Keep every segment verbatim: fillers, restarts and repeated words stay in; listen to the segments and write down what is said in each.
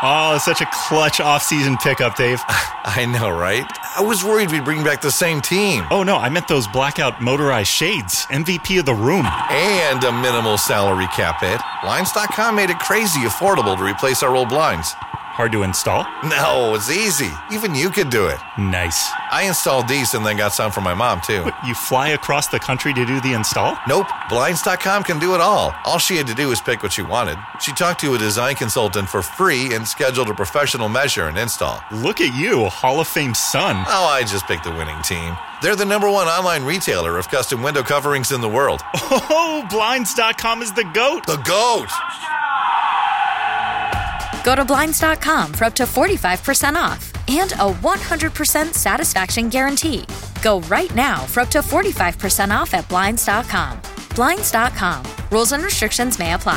Oh, such a clutch off-season pickup, Dave. I know, right? I was worried we'd bring back the same team. Oh, no, I meant those blackout motorized shades. M V P of the room. And a minimal salary cap hit. Blinds dot com made it crazy affordable to replace our old blinds. Hard to install? No, it's easy. Even you could do it. Nice. I installed these and then got some for my mom, too. But you fly across the country to do the install? Nope. Blinds dot com can do it all. All she had to do was pick what she wanted. She talked to a design consultant for free and scheduled a professional measure and install. Look at you, Hall of Fame son. Oh, I just picked the winning team. They're the number one online retailer of custom window coverings in the world. Oh, Blinds dot com is the GOAT. The GOAT! Go to Blinds dot com for up to forty-five percent off and a one hundred percent satisfaction guarantee. Go right now for up to forty-five percent off at Blinds dot com. Blinds dot com. Rules and restrictions may apply.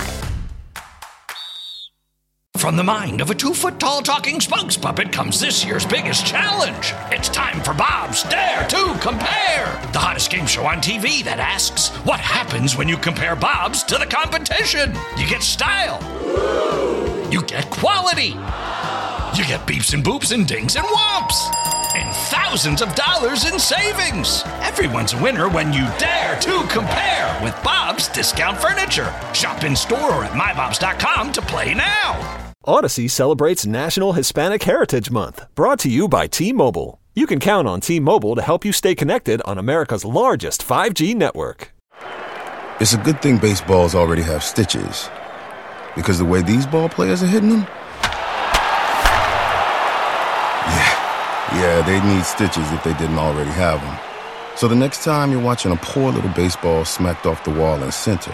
From the mind of a two-foot-tall talking spokes puppet comes this year's biggest challenge. It's time for Bob's Dare to Compare, the hottest game show on T V that asks, what happens when you compare Bob's to the competition? You get style. You get quality. You get beeps and boops and dings and whomps. And thousands of dollars in savings. Everyone's a winner when you dare to compare with Bob's Discount Furniture. Shop in store or at my bobs dot com to play now. Odyssey celebrates National Hispanic Heritage Month, brought to you by T-Mobile. You can count on T-Mobile to help you stay connected on America's largest five G network. It's a good thing baseballs already have stitches, because the way these ball players are hitting them, yeah, yeah, they need stitches if they didn't already have them. So the next time you're watching a poor little baseball smacked off the wall in center,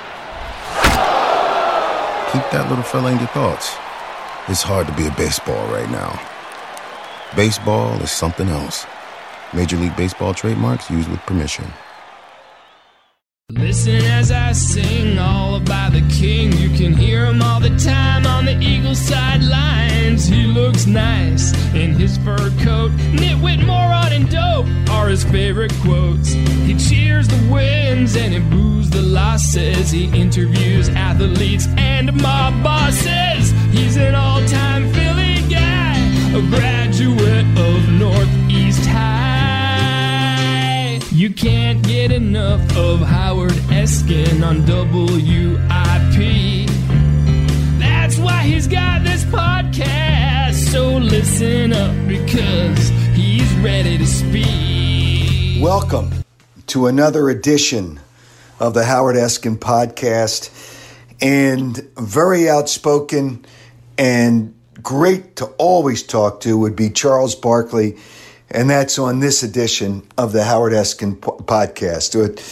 keep that little fella in your thoughts. It's hard to be a baseball right now. Baseball is something else. Major League Baseball trademarks used with permission. Listen as I sing all about the king. You can hear him all the time on the Eagles sidelines. He looks nice in his fur coat. Nitwit, moron, and dope are his favorite quotes. He cheers the wins and he boos the losses. He interviews athletes and mob bosses. He's an all-time Philly guy, a graduate of Northeast High. You can't get enough of Howard Eskin on W I P. That's why he's got this podcast. So listen up because he's ready to speak. Welcome to another edition of the Howard Eskin podcast. And very outspoken and great to always talk to would be Charles Barkley. And that's on this edition of the Howard Eskin podcast.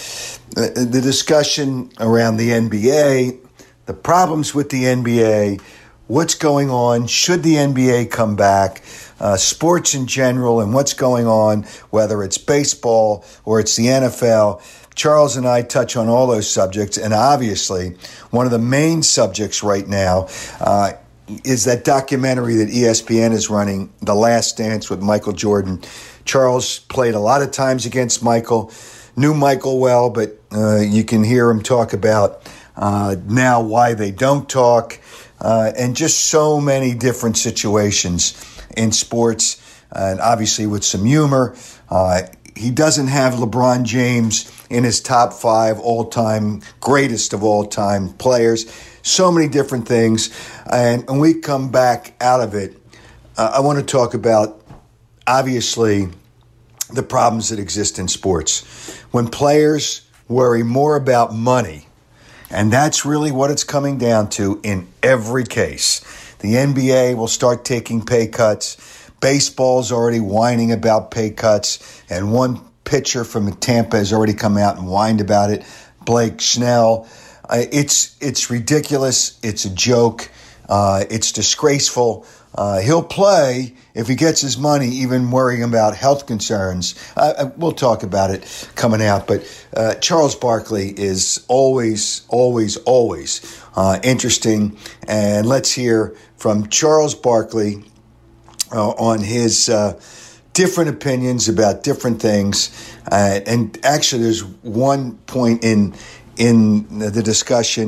The discussion around the N B A, the problems with the N B A, what's going on, should the N B A come back, uh, sports in general, and what's going on, whether it's baseball or it's the N F L. Charles and I touch on all those subjects, and obviously one of the main subjects right now uh, is that documentary that E S P N is running, The Last Dance with Michael Jordan. Charles played a lot of times against Michael, knew Michael well, but uh, you can hear him talk about uh, now why they don't talk, uh, and just so many different situations in sports, and obviously with some humor. Uh, he doesn't have LeBron James in his top five all-time, greatest of all-time players. So many different things. And when we come back out of it, uh, I want to talk about, obviously, the problems that exist in sports. When players worry more about money, and that's really what it's coming down to in every case. The N B A will start taking pay cuts. Baseball's already whining about pay cuts, and one pitcher from Tampa has already come out and whined about it, Blake Snell. Uh, it's it's ridiculous. It's a joke. Uh, it's disgraceful. Uh, he'll play if he gets his money, even worrying about health concerns. Uh, we'll talk about it coming out. But uh, Charles Barkley is always, always, always uh, interesting. And let's hear from Charles Barkley uh, on his uh, different opinions about different things. Uh, and actually, there's one point in in the discussion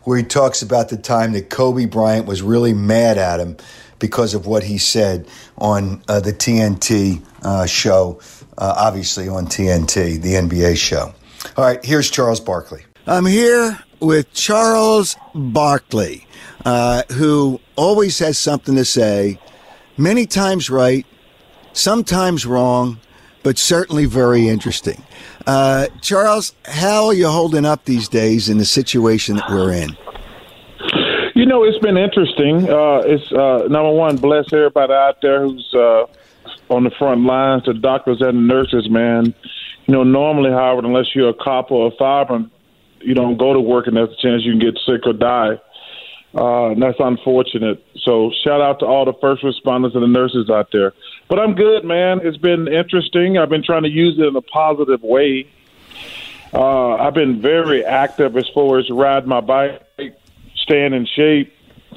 where he talks about the time that Kobe Bryant was really mad at him because of what he said on uh, the T N T uh, show, uh, obviously on T N T, the N B A show. All right, here's Charles Barkley. I'm here with Charles Barkley, uh, who always has something to say, many times right, sometimes wrong, but certainly very interesting. Uh, Charles, how are you holding up these days in the situation that we're in? You know, it's been interesting. Uh, it's, uh, number one, bless everybody out there who's uh, on the front lines, the doctors and the nurses, man. You know, normally, Howard, unless you're a cop or a fireman, you don't go to work and there's a chance you can get sick or die. Uh, and that's unfortunate. So shout out to all the first responders and the nurses out there. But I'm good, man. It's been interesting. I've been trying to use it in a positive way. Uh, I've been very active as far as riding my bike, staying in shape.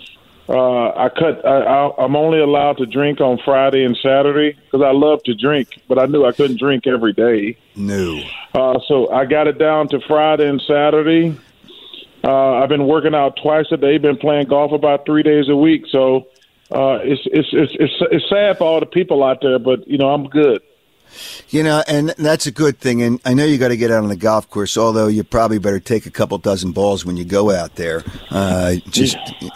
Uh, I cut. I, I, I'm only allowed to drink on Friday and Saturday because I love to drink, but I knew I couldn't drink every day. No. Uh, so I got it down to Friday and Saturday. Uh, I've been working out twice a day. Been playing golf about three days a week. So uh, it's, it's it's it's it's sad for all the people out there, but you know I'm good. You know, and that's a good thing. And I know you got to get out on the golf course, although you probably better take a couple dozen balls when you go out there. Uh, just,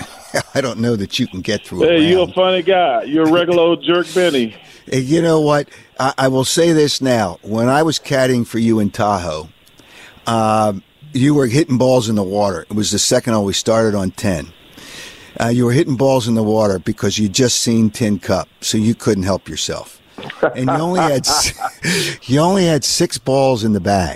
I don't know that you can get through it. Hey, you're a funny guy. You're a regular old jerk, Benny. You know what? I, I will say this now. When I was caddying for you in Tahoe, uh, you were hitting balls in the water. It was the second hole. We started on ten. Uh, you were hitting balls in the water because you just seen Tin Cup, so you couldn't help yourself. And you only had you only had six balls in the bag,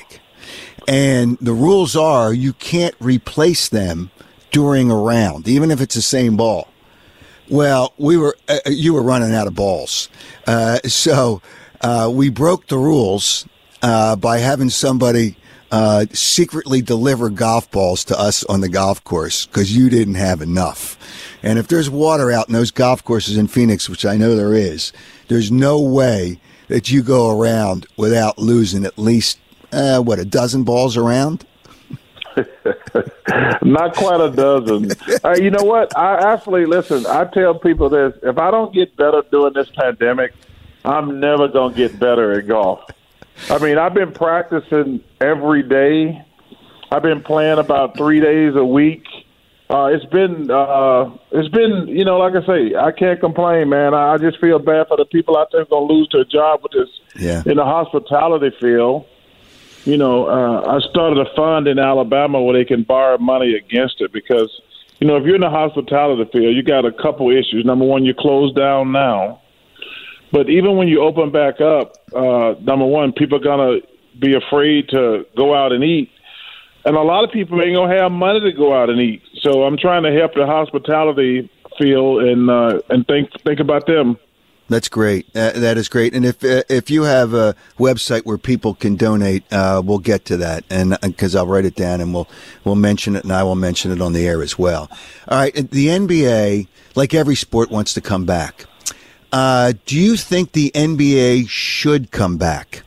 and the rules are you can't replace them during a round, even if it's the same ball. Well, we were uh, you were running out of balls, uh, so uh, we broke the rules uh, by having somebody uh, secretly deliver golf balls to us on the golf course because you didn't have enough. And if there's water out in those golf courses in Phoenix, which I know there is, there's no way that you go around without losing at least, uh, what, a dozen balls around? Not quite a dozen. uh, you know what? I actually, listen, I tell people this. If I don't get better during this pandemic, I'm never going to get better at golf. I mean, I've been practicing every day. I've been playing about three days a week. Uh, it's been, uh, it's been, you know, like I say, I can't complain, man. I, I just feel bad for the people out there who are going to lose their job with this yeah. in the hospitality field. You know, uh, I started a fund in Alabama where they can borrow money against it because, you know, if you're in the hospitality field, you got a couple issues. Number one, you're closed down now. But even when you open back up, uh, number one, people are going to be afraid to go out and eat. And a lot of people ain't going to have money to go out and eat. So I'm trying to help the hospitality field and uh, and think think about them. That's great. Uh, that is great. And if uh, if you have a website where people can donate, uh, we'll get to that. And because I'll write it down and we'll we'll mention it, and I will mention it on the air as well. All right. The N B A, like every sport, wants to come back. Uh, do you think the N B A should come back?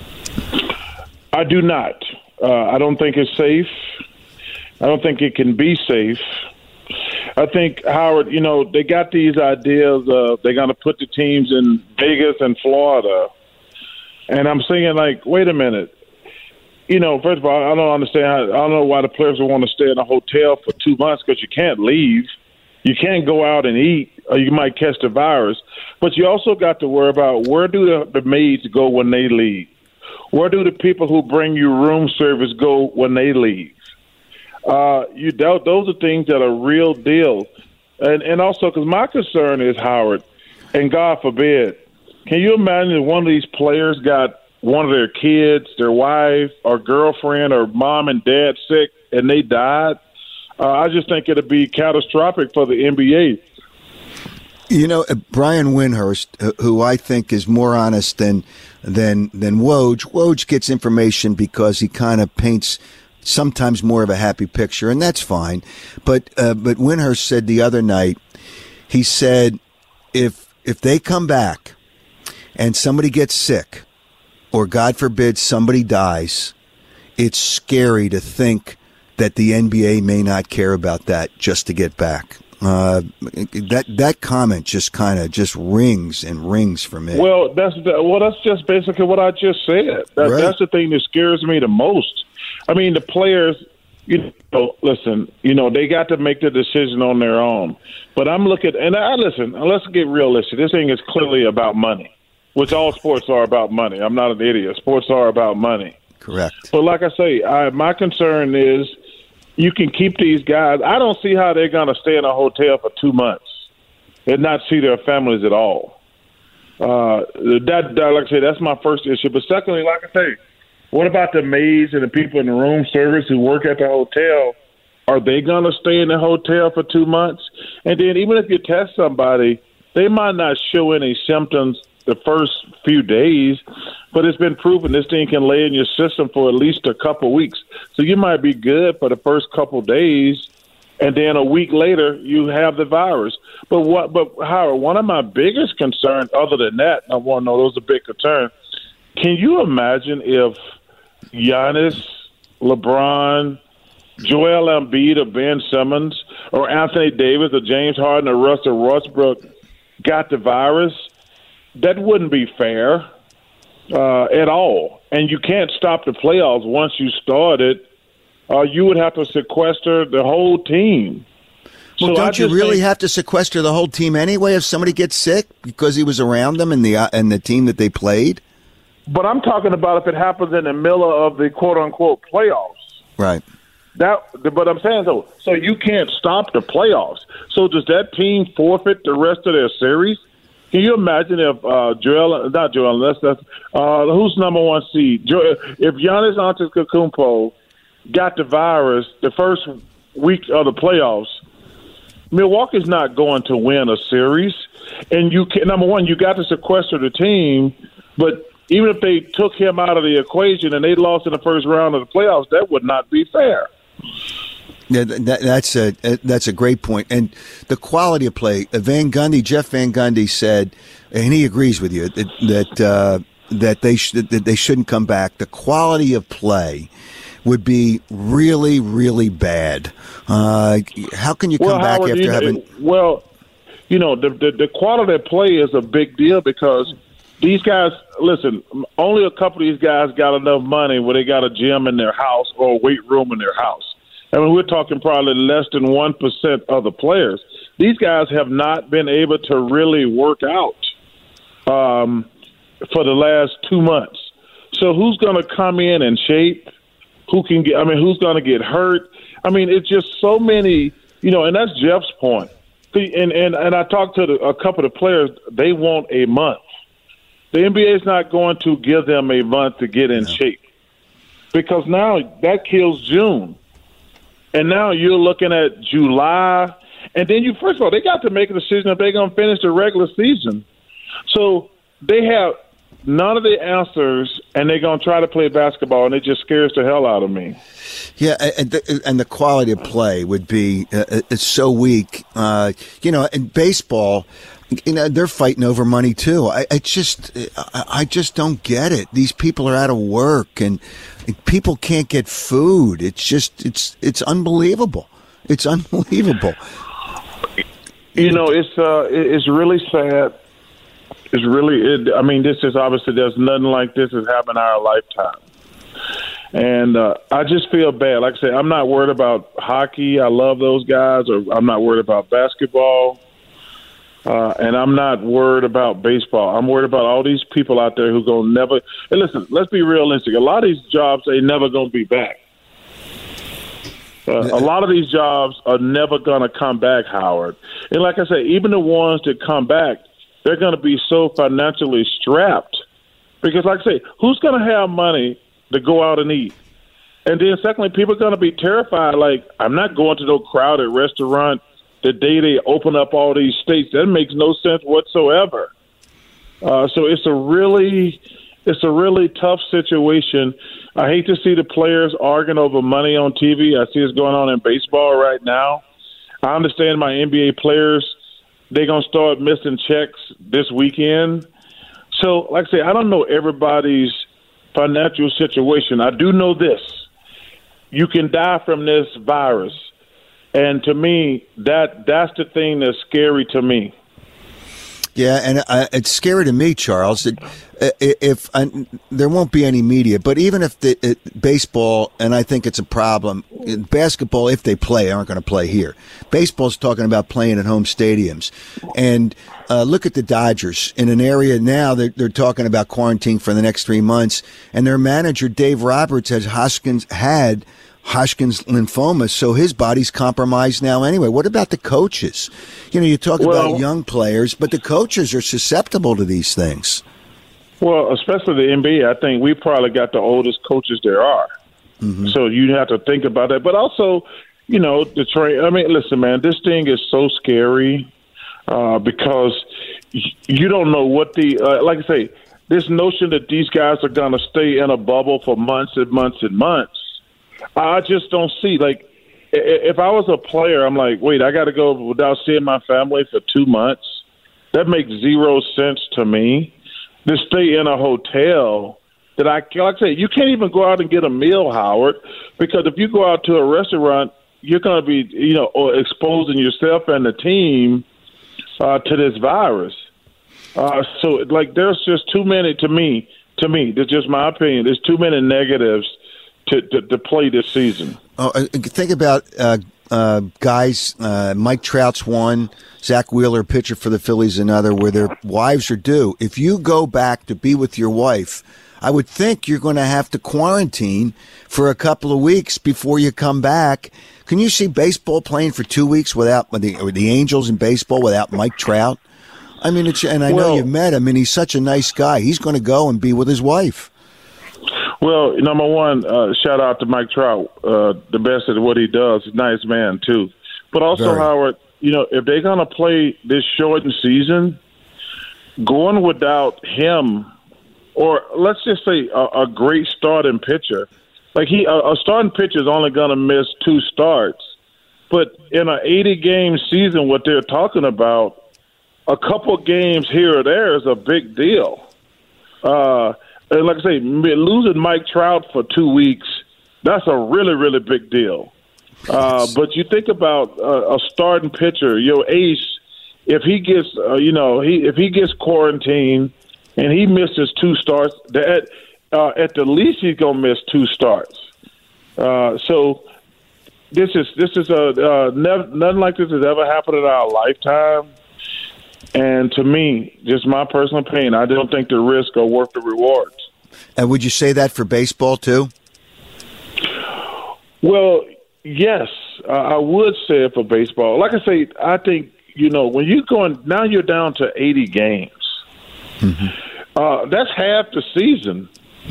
I do not. Uh, I don't think it's safe. I don't think it can be safe. I think, Howard, you know, they got these ideas of they're going to put the teams in Vegas and Florida. And I'm saying, like, wait a minute. You know, first of all, I don't understand. How, I don't know why the players would want to stay in a hotel for two months because you can't leave. You can't go out and eat or you might catch the virus. But you also got to worry about where do the, the maids go when they leave? Where do the people who bring you room service go when they leave? Uh, you doubt those are things that are real deal. And and also, because my concern is, Howard, and God forbid, can you imagine if one of these players got one of their kids, their wife, or girlfriend, or mom and dad sick, and they died? Uh, I just think it'd be catastrophic for the N B A. You know, Brian Windhorst, who I think is more honest than than than Woj. Woj gets information because he kind of paints sometimes more of a happy picture, and that's fine. But uh, but Windhorst said the other night, he said, if if they come back and somebody gets sick, or God forbid somebody dies, it's scary to think that the N B A may not care about that just to get back. Uh, that that comment just kind of just rings and rings for me. Well, that's the, well, that's just basically what I just said. That, right. That's the thing that scares me the most. I mean, the players, you know, listen, you know, they got to make the decision on their own. But I'm looking, and I listen. Let's get realistic. This thing is clearly about money, which all sports are about money. I'm not an idiot. Sports are about money. Correct. But like I say, I, my concern is, you can keep these guys. I don't see how they're going to stay in a hotel for two months and not see their families at all. Uh, that, that, like I say, that's my first issue. But secondly, like I say, what about the maids and the people in the room service who work at the hotel? Are they going to stay in the hotel for two months? And then even if you test somebody, they might not show any symptoms the first few days, but it's been proven this thing can lay in your system for at least a couple weeks. So you might be good for the first couple days, and then a week later you have the virus. But what? But Howard, one of my biggest concerns, other than that, I want to know those are big concerns. Can you imagine if Giannis, LeBron, Joel Embiid, or Ben Simmons, or Anthony Davis, or James Harden, or Russell Westbrook got the virus? That wouldn't be fair uh, at all. And you can't stop the playoffs once you start it. Uh, you would have to sequester the whole team. Well, so don't you really think, have to sequester the whole team anyway if somebody gets sick because he was around them and the uh, and the team that they played? But I'm talking about if it happens in the middle of the quote-unquote playoffs. Right. That, but I'm saying so. So you can't stop the playoffs. So does that team forfeit the rest of their series? Can you imagine if uh, Joel, not Joel, that's, that's uh, who's number one seed? Jo- if Giannis Antetokounmpo got the virus the first week of the playoffs, Milwaukee's not going to win a series. And you can, number one, you got to sequester the team, but even if they took him out of the equation and they lost in the first round of the playoffs, that would not be fair. Yeah, that, that's a that's a great point, and the quality of play. Van Gundy, Jeff Van Gundy said, and he agrees with you that that uh, that they sh- that they shouldn't come back. The quality of play would be really, really bad. Uh, how can you come well, back Howard, after you know, having? Well, you know, the, the the quality of play is a big deal because these guys. Listen, only a couple of these guys got enough money where they got a gym in their house or a weight room in their house. I mean, we're talking probably less than one percent of the players. These guys have not been able to really work out um, for the last two months. So who's going to come in and shape? Who can get? I mean, who's going to get hurt? I mean, it's just so many, you know. And that's Jeff's point. See, and and and I talked to the, a couple of players. They want a month. The N B A is not going to give them a month to get in yeah. shape because now that kills June. And now you're looking at July, and then you first of all they got to make a decision if they're going to finish the regular season. So they have none of the answers, and they're going to try to play basketball, and it just scares the hell out of me. Yeah, and the, and the quality of play would be uh, it's so weak. Uh, you know, in baseball, you know they're fighting over money too. I, I just I, I just don't get it. These people are out of work and. People can't get food. It's just, it's, it's unbelievable. It's unbelievable. You know, it's, uh, it's really sad. It's really, it, I mean, this is obviously, there's nothing like this has happened in our lifetime. And, uh, I just feel bad. Like I said, I'm not worried about hockey. I love those guys, or I'm not worried about basketball. Uh, and I'm not worried about baseball. I'm worried about all these people out there who go never. And listen, let's be realistic. A lot of these jobs they never going to be back. Uh, a lot of these jobs are never going to come back, Howard. And like I say, even the ones that come back, they're going to be so financially strapped. Because, like I say, who's going to have money to go out and eat? And then, secondly, people are going to be terrified. Like, I'm not going to no crowded restaurant the day they open up all these states. That makes no sense whatsoever. Uh, so it's a really, it's a really tough situation. I hate to see the players arguing over money on T V. I see it's going on in baseball right now. I understand my N B A players, they're going to start missing checks this weekend. So, like I say, I don't know everybody's financial situation. I do know this. you can die from this virus. And to me, that that's the thing that's scary to me. Yeah, and uh, it's scary to me, Charles, that uh, if uh, there won't be any media, but even if the uh, baseball, and I think it's a problem, in basketball, if they play, aren't going to play here. Baseball's talking about playing at home stadiums. And uh, look at the Dodgers. In an area now, they're, they're talking about quarantine for the next three months, and their manager, Dave Roberts, has Hodgkin's had Hodgkin's lymphoma, so his body's compromised now anyway. What about the coaches? You know, you talk well, about young players, but the coaches are susceptible to these things. Well, especially the N B A, I think we probably got the oldest coaches there are. Mm-hmm. So you have to think about that. But also, you know, the train. I mean, listen, man, this thing is so scary uh, because you don't know what the, uh, like I say, this notion that these guys are going to stay in a bubble for months and months and months. I just don't see, like, if I was a player, I'm like, wait, I got to go without seeing my family for two months? That makes zero sense to me. To stay in a hotel that I, like I say, you can't even go out and get a meal, Howard, because if you go out to a restaurant, you're going to be, you know, exposing yourself and the team uh, to this virus. Uh, so, like, there's just too many, to me, to me, that's just my opinion, there's too many negatives To, to, to play this season. Oh, think about uh, uh, guys. Uh, Mike Trout's one, Zach Wheeler, pitcher for the Phillies, another, where their wives are due. If you go back to be with your wife, I would think you're going to have to quarantine for a couple of weeks before you come back. Can you see baseball playing for two weeks without the, the Angels in baseball without Mike Trout? I mean, it's, and I well, know you met him, and he's such a nice guy. He's going to go and be with his wife. Well, number one, uh, shout out to Mike Trout, uh, the best at what he does. He's a nice man, too. But also, Very. Howard, you know, if they're going to play this shortened season, going without him, or let's just say a, a great starting pitcher, like he, a, a starting pitcher is only going to miss two starts. But in an eighty-game season, what they're talking about, a couple games here or there is a big deal. Uh And like I say, losing Mike Trout for two weeks, that's a really, really big deal. Uh, but you think about uh, a starting pitcher, your ace, if he gets, uh, you know, he if he gets quarantined and he misses two starts, at, uh, at the least he's going to miss two starts. Uh, so this is this is a uh, never, nothing like this has ever happened in our lifetime. And to me, just my personal opinion, I don't think the risk are worth the rewards. And would you say that for baseball, too? Well, yes, uh, I would say it for baseball. Like I say, I think, you know, when you're going, now you're down to eighty games. Mm-hmm. Uh, that's half the season.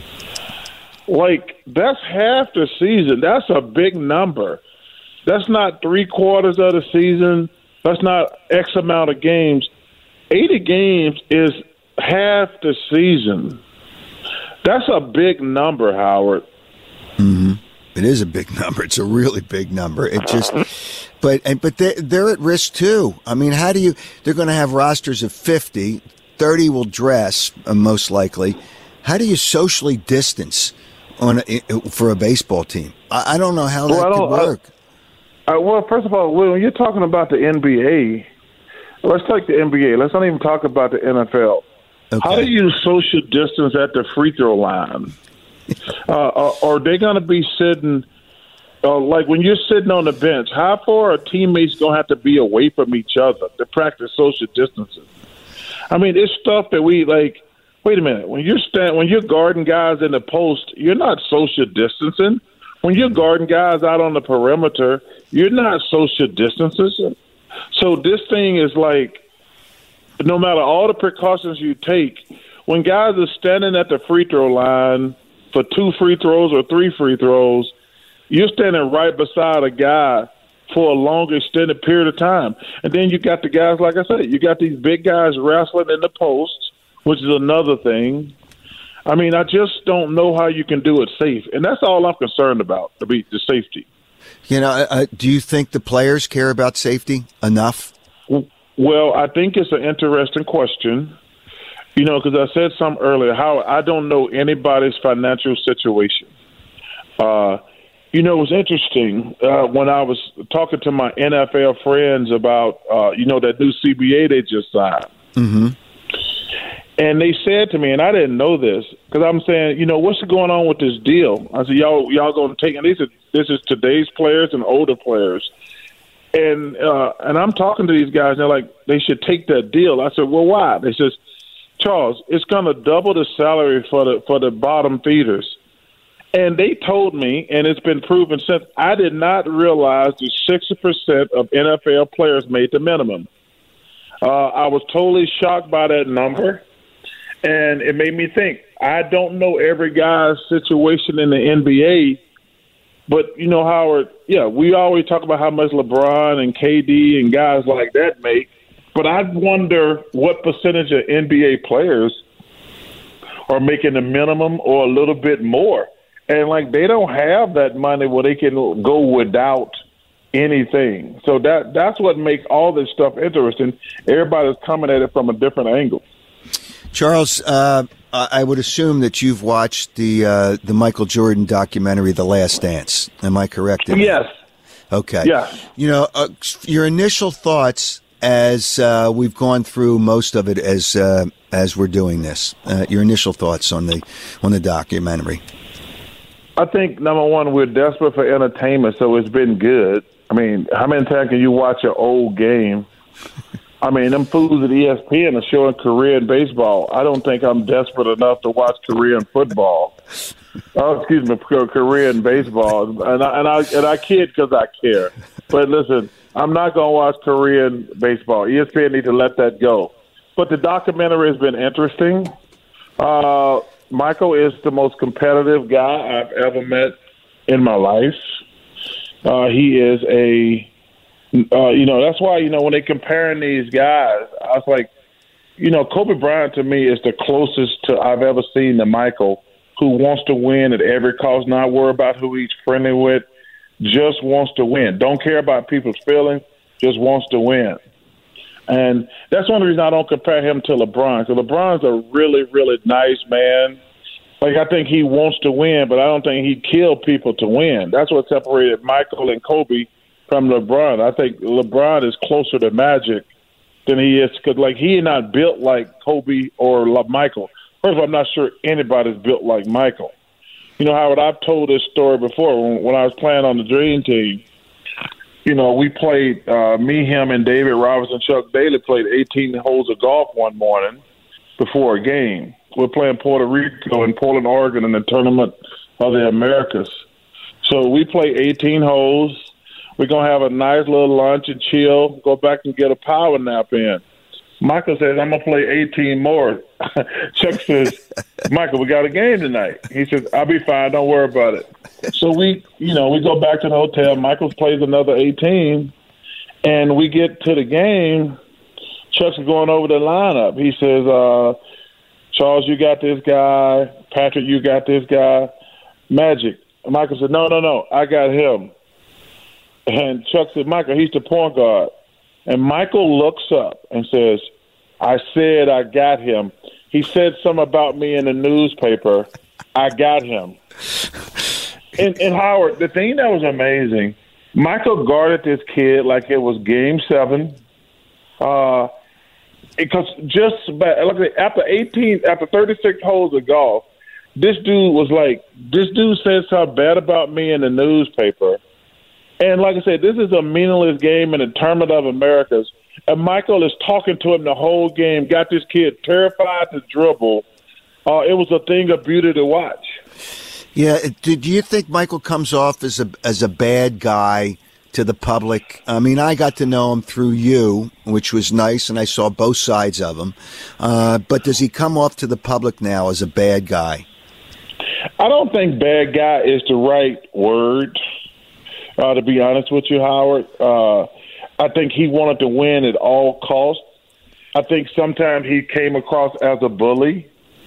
Like, that's half the season. That's a big number. That's not three quarters of the season. That's not X amount of games. eighty games is half the season. That's a big number, Howard. Mm-hmm. It is a big number. It's a really big number. It just, but and but they they're at risk too. I mean, how do you? They're going to have rosters of fifty. thirty will dress, uh, most likely. How do you socially distance on a, for a baseball team? I, I don't know how well, that could work. I, I, well, first of all, when you're talking about the N B A, let's take the N B A. Let's not even talk about the N F L. Okay. How do you social distance at the free throw line? uh, are, are they going to be sitting, uh, like when you're sitting on the bench, how far are teammates going to have to be away from each other to practice social distancing? I mean, it's stuff that we, like, wait a minute, when you're stand, when you're guarding guys in the post, you're not social distancing. When you're guarding guys out on the perimeter, you're not social distancing. So this thing is like, no matter all the precautions you take, when guys are standing at the free throw line for two free throws or three free throws, you're standing right beside a guy for a long extended period of time. And then you got the guys, like I said, you got these big guys wrestling in the post, which is another thing. I mean, I just don't know how you can do it safe. And that's all I'm concerned about, to be the safety. You know, uh, do you think the players care about safety enough? Well, I think it's an interesting question, you know, because I said something earlier, how I don't know anybody's financial situation. Uh, You know, it was interesting uh, when I was talking to my N F L friends about, uh, you know, that new C B A they just signed. Mm-hmm. And they said to me, and I didn't know this, because I'm saying, you know, what's going on with this deal? I said, y'all, y'all going to take, and they said, this is today's players and older players. And uh, and I'm talking to these guys, and they're like, they should take that deal. I said, well, why? They says, Charles, it's going to double the salary for the for the bottom feeders. And they told me, and it's been proven since, I did not realize that sixty percent of N F L players made the minimum. Uh, I was totally shocked by that number, and it made me think, I don't know every guy's situation in the N B A, but, you know, Howard, yeah, we always talk about how much LeBron and K D and guys like that make, but I wonder what percentage of N B A players are making the minimum or a little bit more. And, like, they don't have that money where they can go without anything. So that that's what makes all this stuff interesting. Everybody's coming at it from a different angle. Charles, uh, I would assume that you've watched the uh, the Michael Jordan documentary, The Last Dance. Am I correct in that? Yes. Okay. Yeah. You know, uh, your initial thoughts as uh, we've gone through most of it as uh, as we're doing this. Uh, your initial thoughts on the on the documentary. I think, number one, we're desperate for entertainment, so it's been good. I mean, how many times can you watch an old game? I mean, them fools at E S P N are showing Korean baseball. I don't think I'm desperate enough to watch Korean football. Oh, excuse me, Korean baseball. And I and I, and I kid because I care. But listen, I'm not going to watch Korean baseball. E S P N need to let that go. But the documentary has been interesting. Uh, Michael is the most competitive guy I've ever met in my life. Uh, he is a Uh, you know, that's why, you know, when they comparing these guys, I was like, you know, Kobe Bryant to me is the closest to I've ever seen to Michael, who wants to win at every cost, not worry about who he's friendly with, just wants to win. Don't care about people's feelings, just wants to win. And that's one of the reasons I don't compare him to LeBron, because LeBron's a really, really nice man. Like, I think he wants to win, but I don't think he killed people to win. That's what separated Michael and Kobe from LeBron. I think LeBron is closer to Magic than he is, because, like, he is not built like Kobe or Michael. First of all, I'm not sure anybody's built like Michael. You know, Howard, I've told this story before. When, when I was playing on the Dream Team, you know, we played, uh, me, him, and David Robinson, Chuck Daly played eighteen holes of golf one morning before a game. We're playing Puerto Rico and Portland, Oregon in the Tournament of the Americas. So we play eighteen holes. We're going to have a nice little lunch and chill, go back and get a power nap in. Michael says, I'm going to play eighteen more. Chuck says, Michael, we got a game tonight. He says, I'll be fine. Don't worry about it. So we, you know, we go back to the hotel. Michael plays another eighteen, and we get to the game. Chuck's going over the lineup. He says, uh, Charles, you got this guy. Patrick, you got this guy. Magic. Michael said, no, no, no, I got him. And Chuck said, Michael, he's the point guard. And Michael looks up and says, I said I got him. He said something about me in the newspaper. I got him. And, and Howard, the thing that was amazing, Michael guarded this kid like it was game seven. Uh, because just about, look, after eighteen, after thirty-six holes of golf, this dude was like, this dude said something bad about me in the newspaper. And like I said, this is a meaningless game in the Tournament of Americas. And Michael is talking to him the whole game, got this kid terrified to dribble. Uh, it was a thing of beauty to watch. Yeah. Do you think Michael comes off as a as a bad guy to the public? I mean, I got to know him through you, which was nice, and I saw both sides of him. Uh, but does he come off to the public now as a bad guy? I don't think bad guy is the right word. Uh, to be honest with you, Howard, uh, I think he wanted to win at all costs. I think sometimes he came across as a bully.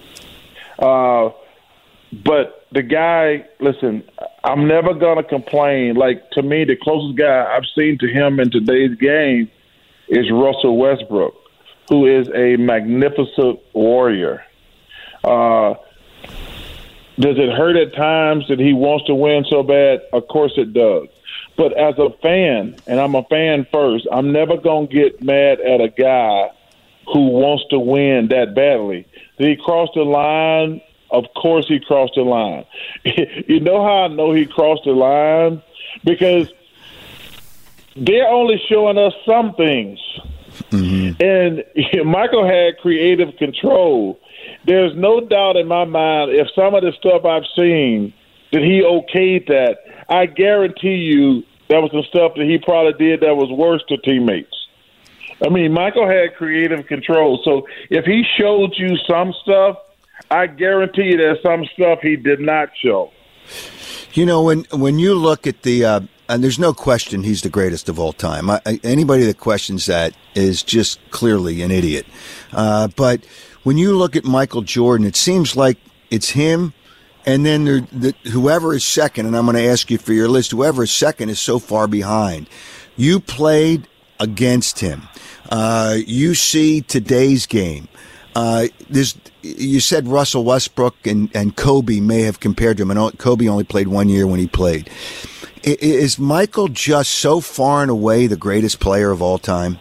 Uh, but the guy, listen, I'm never going to complain. Like, to me, the closest guy I've seen to him in today's game is Russell Westbrook, who is a magnificent warrior. Uh, Does it hurt at times that he wants to win so bad? Of course it does. But as a fan, and I'm a fan first, I'm never going to get mad at a guy who wants to win that badly. Did he cross the line? Of course he crossed the line. You know how I know he crossed the line? Because they're only showing us some things. Mm-hmm. And Michael had creative control. There's no doubt in my mind, if some of the stuff I've seen, that he okayed that, I guarantee you there was some stuff that he probably did that was worse to teammates. I mean, Michael had creative control. So if he showed you some stuff, I guarantee you there's some stuff he did not show. You know, when when you look at the, uh, and there's no question he's the greatest of all time. I, I, anybody that questions that is just clearly an idiot. Uh, but when you look at Michael Jordan, it seems like it's him, and then there, the, whoever is second, and I'm going to ask you for your list, whoever is second is so far behind. You played against him. Uh, you see today's game. Uh, this, you said Russell Westbrook and, and Kobe may have compared to him, and Kobe only played one year when he played. I, is Michael just so far and away the greatest player of all time?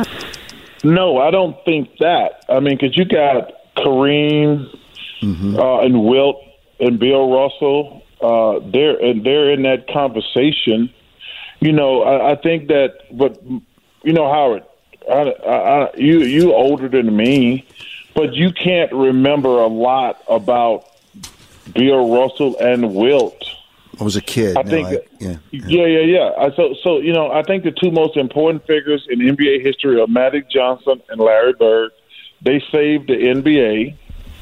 No, I don't think that. I mean, because you got Kareem mm-hmm. uh, and Wilt and Bill Russell. Uh, they're and they're in that conversation. You know, I, I think that, but you know, Howard, I, I, I, you you older than me. But you can't remember a lot about Bill Russell and Wilt. I was a kid. I no, think, I, yeah, yeah, yeah, yeah. I, so, so you know, I think the two most important figures in N B A history are Magic Johnson and Larry Bird. They saved the N B A.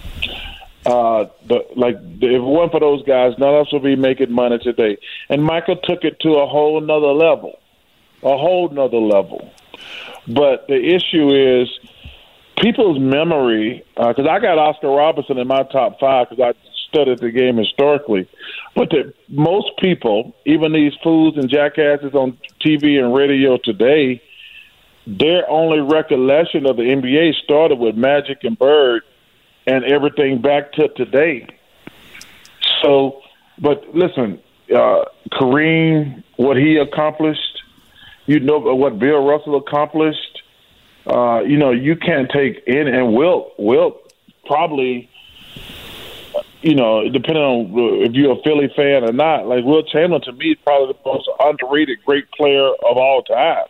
Uh, the, like, if it weren't for those guys, none of us would be making money today. And Michael took it to a whole nother level, a whole nother level. But the issue is, people's memory, because uh, I got Oscar Robertson in my top five because I studied the game historically. But the, most people, even these fools and jackasses on T V and radio today, their only recollection of the N B A started with Magic and Bird and everything back to today. So, but listen, uh, Kareem, what he accomplished, you know what Bill Russell accomplished. Uh, you know, you can't take in and Wilt. Wilt probably, you know, depending on if you're a Philly fan or not, like Wilt Chamberlain to me is probably the most underrated great player of all time.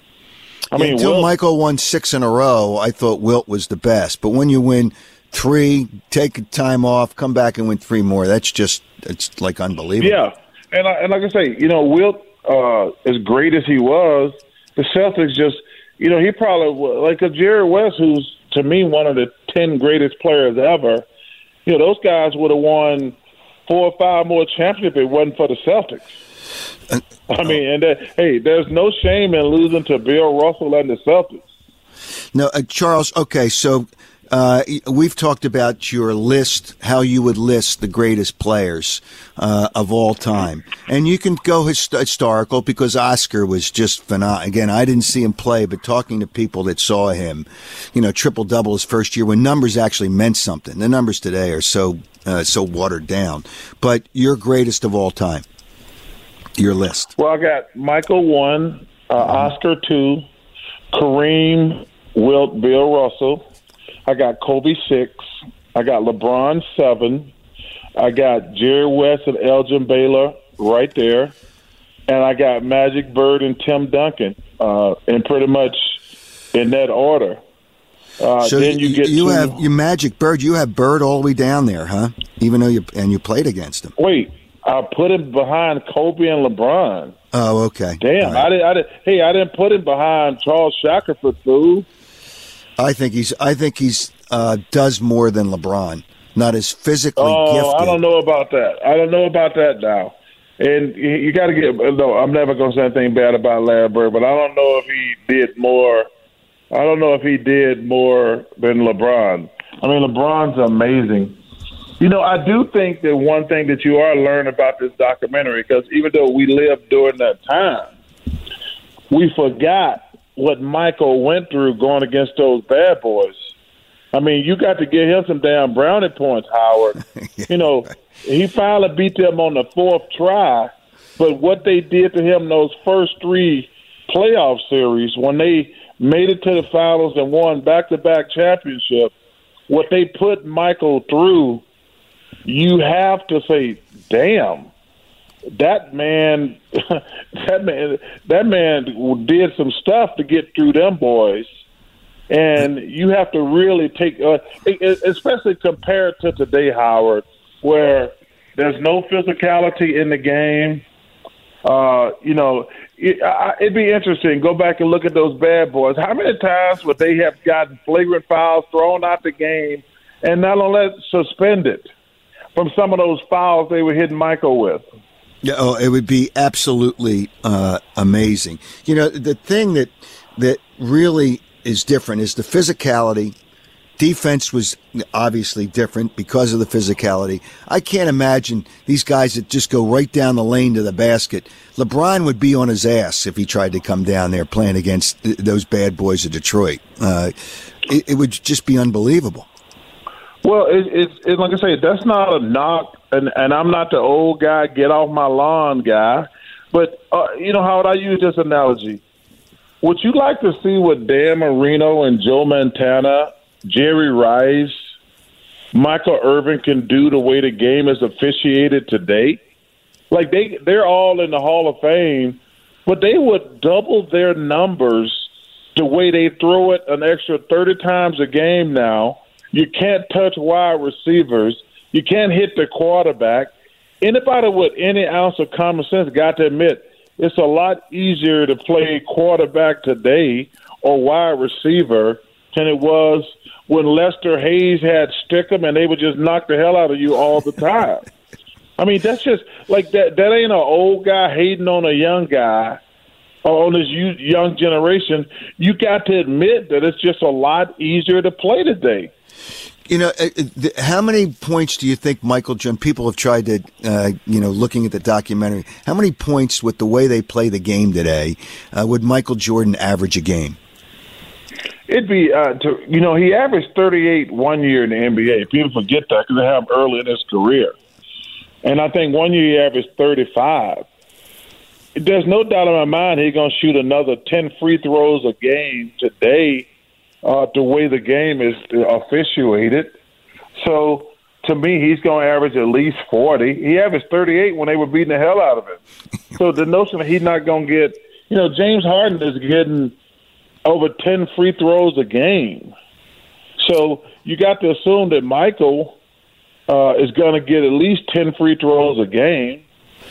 I yeah, mean, until Wilt, Michael won six in a row, I thought Wilt was the best. But when you win three, take a time off, come back and win three more, that's just it's like unbelievable. Yeah, and I, and like I say, you know, Wilt, uh, as great as he was, the Celtics just. You know, he probably, like a Jerry West, who's, to me, one of the ten greatest players ever, you know, those guys would have won four or five more championships if it wasn't for the Celtics. Uh, I mean, and that, hey, there's no shame in losing to Bill Russell and the Celtics. No, uh, Charles, okay, so uh, we've talked about your list, how you would list the greatest players uh, of all time. And you can go hist- historical because Oscar was just phenomenal. Again, I didn't see him play, but talking to people that saw him, you know, triple-double his first year when numbers actually meant something. The numbers today are so uh, so watered down. But your greatest of all time, your list. Well, I got Michael one, uh, Oscar two, Kareem, Wilt, Bill Russell. I got Kobe six. I got LeBron seven. I got Jerry West and Elgin Baylor right there. And I got Magic, Bird, and Tim Duncan, uh, and pretty much in that order. Uh, so then you, you get you to, have your Magic Bird. You have Bird all the way down there, huh? Even though you and you played against him. Wait, I put him behind Kobe and LeBron. Oh, okay. Damn, right. I didn't. I didn't. Hey, I didn't put him behind Charles Shackelford, fool. I think he's. I think he's uh, does more than LeBron. Not as physically oh, gifted. I don't know about that. I don't know about that now. And you, you got to get. No, I'm never going to say anything bad about Larry Bird, but I don't know if he did more. I don't know if he did more than LeBron. I mean, LeBron's amazing. You know, I do think that one thing that you are learning about this documentary, because even though we lived during that time, we forgot what Michael went through going against those bad boys. I mean, you got to get him some damn brownie points, Howard. yeah. You know, he finally beat them on the fourth try, but what they did to him those first three playoff series when they made it to the finals and won back-to-back championships, what they put Michael through, you have to say, damn, that man, that man, that man did some stuff to get through them boys. And you have to really take, uh, especially compared to today, Howard, where there's no physicality in the game. Uh, you know, it, I, it'd be interesting. Go back and look at those bad boys. How many times would they have gotten flagrant fouls, thrown out the game, and not only suspended from some of those fouls they were hitting Michael with? Yeah, oh, it would be absolutely uh, amazing. You know, the thing that that really is different is the physicality. Defense was obviously different because of the physicality. I can't imagine these guys that just go right down the lane to the basket. LeBron would be on his ass if he tried to come down there playing against th- those bad boys of Detroit. Uh, it, it would just be unbelievable. Well, it, it's it, like I say, that's not a knock, and, and I'm not the old guy, get off my lawn guy. But, uh, you know, Howard, I use this analogy. Would you like to see what Dan Marino and Joe Montana, Jerry Rice, Michael Irvin can do the way the game is officiated today? Like, they, they're all in the Hall of Fame, but they would double their numbers the way they throw it an extra thirty times a game now. You can't touch wide receivers. You can't hit the quarterback. Anybody with any ounce of common sense got to admit, it's a lot easier to play quarterback today or wide receiver than it was when Lester Hayes had Stickum and they would just knock the hell out of you all the time. I mean, that's just like that. That ain't an old guy hating on a young guy or on this young generation. You got to admit that it's just a lot easier to play today. You know, how many points do you think Michael Jordan, people have tried to, uh, you know, looking at the documentary, how many points with the way they play the game today uh, would Michael Jordan average a game? It'd be, uh, to, you know, he averaged thirty-eight one year in the N B A. People forget that because they have him early in his career. And I think one year he averaged thirty-five. There's no doubt in my mind he's going to shoot another ten free throws a game today. Uh, the way the game is officiated. So, to me, he's going to average at least forty. He averaged thirty-eight when they were beating the hell out of him. So, the notion that he's not going to get, you know, James Harden is getting over ten free throws a game. So, you got to assume that Michael uh, is going to get at least ten free throws a game.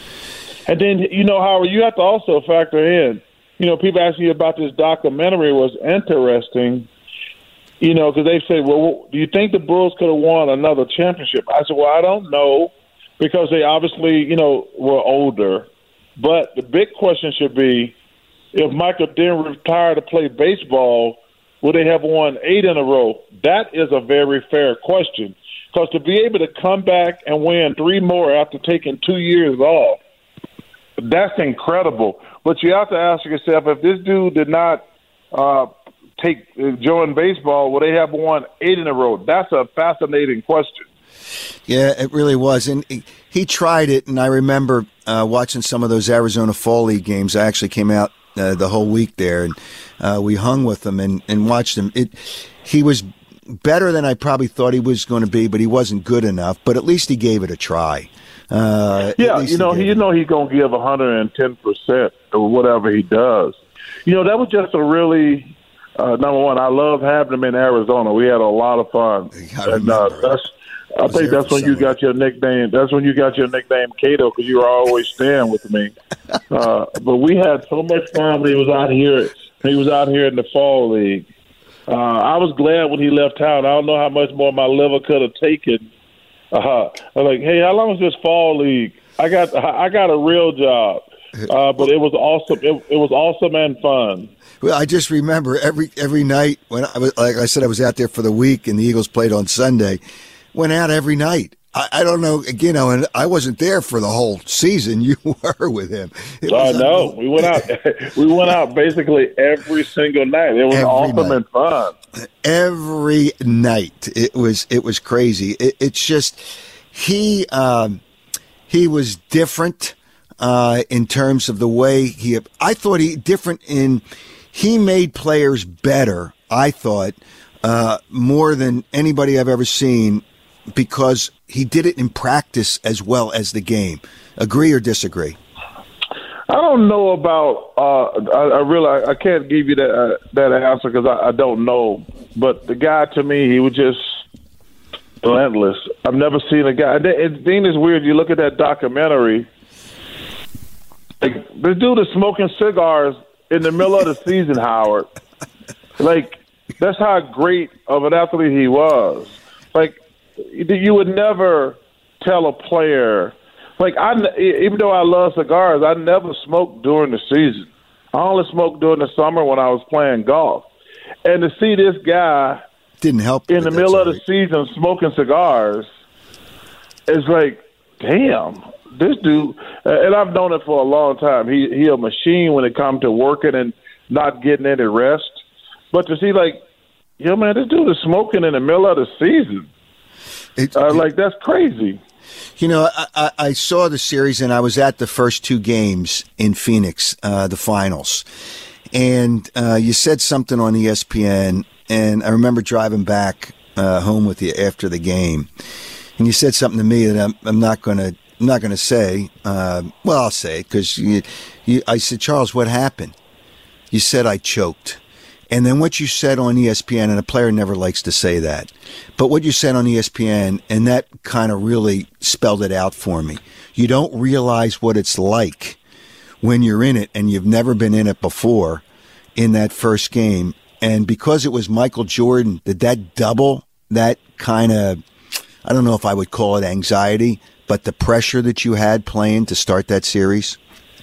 And then, you know, Howard, you have to also factor in, you know, people asking you about this documentary was interesting. You know, because they say, well, do you think the Bulls could have won another championship? I said, well, I don't know, because they obviously, you know, were older. But the big question should be, if Michael didn't retire to play baseball, would they have won eight in a row? That is a very fair question, because to be able to come back and win three more after taking two years off, that's incredible. But you have to ask yourself, if this dude did not uh, take uh, join baseball, will they have won eight in a row? That's a fascinating question. Yeah, it really was. And he tried it, and I remember uh, watching some of those Arizona Fall League games. I actually came out uh, the whole week there, and uh, we hung with him and, and watched him. It, he was better than I probably thought he was going to be, but he wasn't good enough. But at least he gave it a try. Uh, yeah, you know, he, you know he's going to give one hundred ten percent or whatever he does. You know, that was just a really, uh, number one, I love having him in Arizona. We had a lot of fun. And, uh, that's, I, I think that's when you got your nickname. That's when you got your nickname Cato, because you were always staying with me. Uh, but we had so much fun when he was out here. He was out here in the Fall League. Uh, I was glad when he left town. I don't know how much more my liver could have taken. Uh-huh. I'm like, hey, how long is this Fall League? I got I got a real job, uh, but it was awesome. It, it was awesome and fun. Well, I just remember every every night when I was, like I said, I was out there for the week, and the Eagles played on Sunday. Went out every night. I, I don't know, you know, and I wasn't there for the whole season. You were with him. I know. We went out. We went out basically every single night. It was Every awesome night. and fun. Every night, it was it was crazy. It, it's just he um, he was different uh, in terms of the way he. I thought he different in he made players better. I thought uh, more than anybody I've ever seen because he did it in practice as well as the game. Agree or disagree? I don't know about. Uh, I, I really, I can't give you that uh, that answer because I, I don't know. But the guy, to me, he was just relentless. I've never seen a guy. The thing is weird. You look at that documentary. Like, this dude is smoking cigars in the middle of the season, Howard. Like, that's how great of an athlete he was. Like, you would never tell a player. Like, I, even though I love cigars, I never smoked during the season. I only smoked during the summer when I was playing golf. And to see this guy didn't help in the middle of the season smoking cigars, it's like, damn, this dude. And I've known it for a long time. He he a machine when it comes to working and not getting any rest. But to see, like, yo, man, this dude is smoking in the middle of the season. It, uh, it, like, that's crazy. You know, I, I, I saw the series, and I was at the first two games in Phoenix, uh, the finals. And uh, you said something on E S P N, and I remember driving back uh, home with you after the game. And you said something to me that I'm, I'm not going to I'm not going to say. Uh, well, I'll say it because you, you, I said, Charles, what happened? You said I choked. And then what you said on E S P N, and a player never likes to say that, but what you said on E S P N, and that kind of really spelled it out for me. You don't realize what it's like when you're in it, and you've never been in it before in that first game. And because it was Michael Jordan, did that double that kind of, I don't know if I would call it anxiety, but the pressure that you had playing to start that series?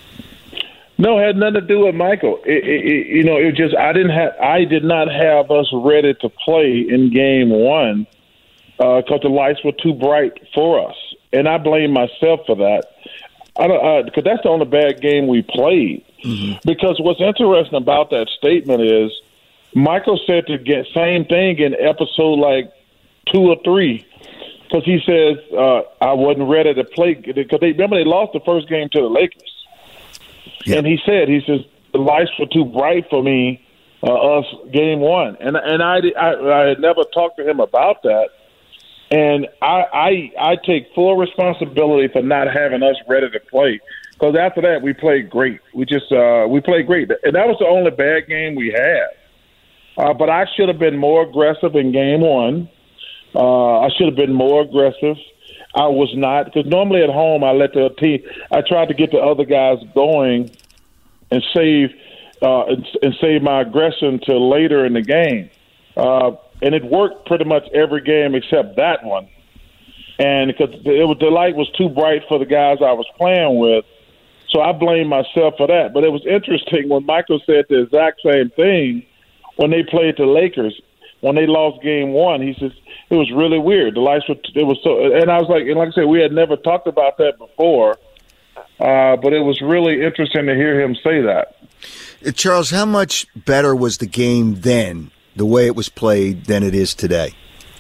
No, it had nothing to do with Michael. It, it, it, you know, it just I didn't have I did not have us ready to play in game one because uh, the lights were too bright for us, and I blame myself for that. I don't because that's the only bad game we played. Mm-hmm. Because what's interesting about that statement is Michael said the same thing in episode like two or three. Because he says uh, I wasn't ready to play because they remember they lost the first game to the Lakers. Yeah. And he said, he says, the lights were too bright for me, uh, us game one. And and I, I, I had never talked to him about that. And I, I I take full responsibility for not having us ready to play. Because after that, we played great. We just uh, we played great. And that was the only bad game we had. Uh, but I should have been more aggressive in game one. Uh, I should have been more aggressive. I was not, because normally at home I let the team. I tried to get the other guys going and save uh, and, and save my aggression till later in the game, uh, and it worked pretty much every game except that one. And because it was the light was too bright for the guys I was playing with, so I blame myself for that. But it was interesting when Michael said the exact same thing when they played the Lakers. When they lost game one, he says it was really weird. The lights were, it was so, and I was like, and like I said, we had never talked about that before, uh, but it was really interesting to hear him say that. Charles, how much better was the game then, the way it was played, than it is today?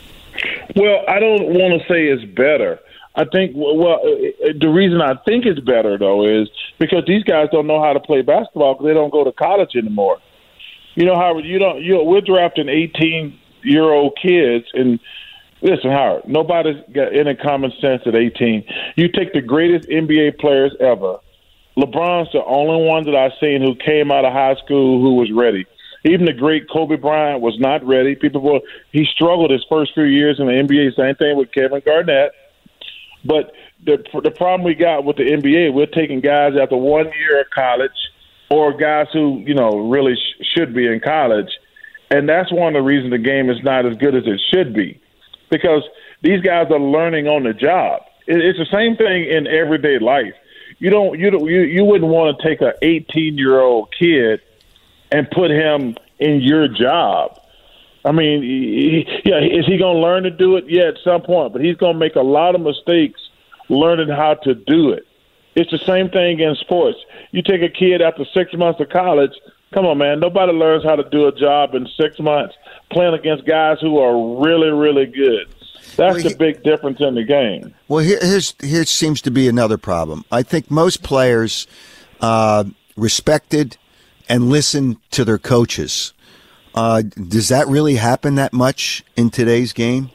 Well, I don't want to say it's better. I think, well, the reason I think it's better, though, is because these guys don't know how to play basketball because they don't go to college anymore. You know, Howard, you don't. You we're drafting eighteen-year-old kids, and listen, Howard, nobody's got any common sense at eighteen. You take the greatest N B A players ever. LeBron's the only one that I've seen who came out of high school who was ready. Even the great Kobe Bryant was not ready. People were he struggled his first few years in the N B A. Same thing with Kevin Garnett. But the the problem we got with the N B A, we're taking guys after one year of college, or guys who, you know, really sh- should be in college. And that's one of the reasons the game is not as good as it should be, because these guys are learning on the job. It, it's the same thing in everyday life. You don't, you don't, you, you wouldn't want to take an eighteen-year-old kid and put him in your job. I mean, he, yeah, is he going to learn to do it? Yeah, at some point, but he's going to make a lot of mistakes learning how to do it. It's the same thing in sports. You take a kid after six months of college, come on, man, nobody learns how to do a job in six months playing against guys who are really, really good. That's well, he, the big difference in the game. Well, here, here's, here seems to be another problem. I think most players uh, respected and listen to their coaches. Uh, does that really happen that much in today's game?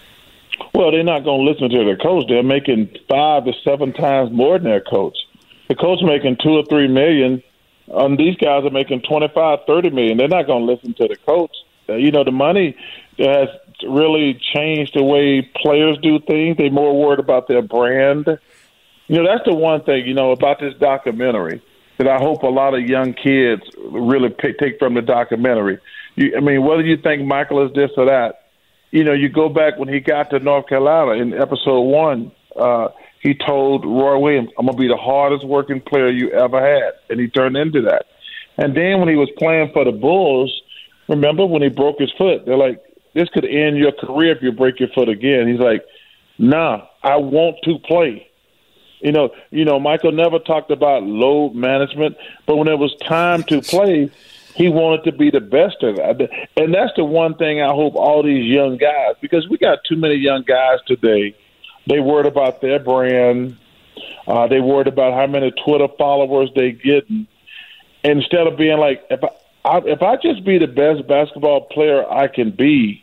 Well, they're not going to listen to their coach. They're making five to seven times more than their coach. The coach making two or three million. Um, these guys are making twenty-five, thirty million. They're not going to listen to the coach. Uh, you know, the money has really changed the way players do things. They're more worried about their brand. You know, that's the one thing, you know, about this documentary that I hope a lot of young kids really pick, take from the documentary. You, I mean, whether you think Michael is this or that, you know, you go back when he got to North Carolina in episode one, uh, he told Roy Williams, I'm going to be the hardest working player you ever had. And he turned into that. And then when he was playing for the Bulls, remember when he broke his foot, they're like, this could end your career if you break your foot again. He's like, nah, I want to play. You know, you know, Michael never talked about load management, but when it was time to play, he wanted to be the best of that. And that's the one thing I hope all these young guys, because we got too many young guys today, they worried about their brand. Uh, they worried about how many Twitter followers they get. And instead of being like, if I, I, if I just be the best basketball player I can be,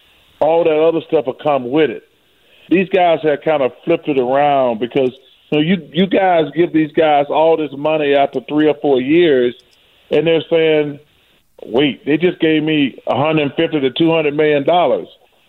all that other stuff will come with it. These guys have kind of flipped it around because you know, you, you guys give these guys all this money after three or four years, and they're saying, wait, they just gave me one hundred fifty to two hundred million dollars.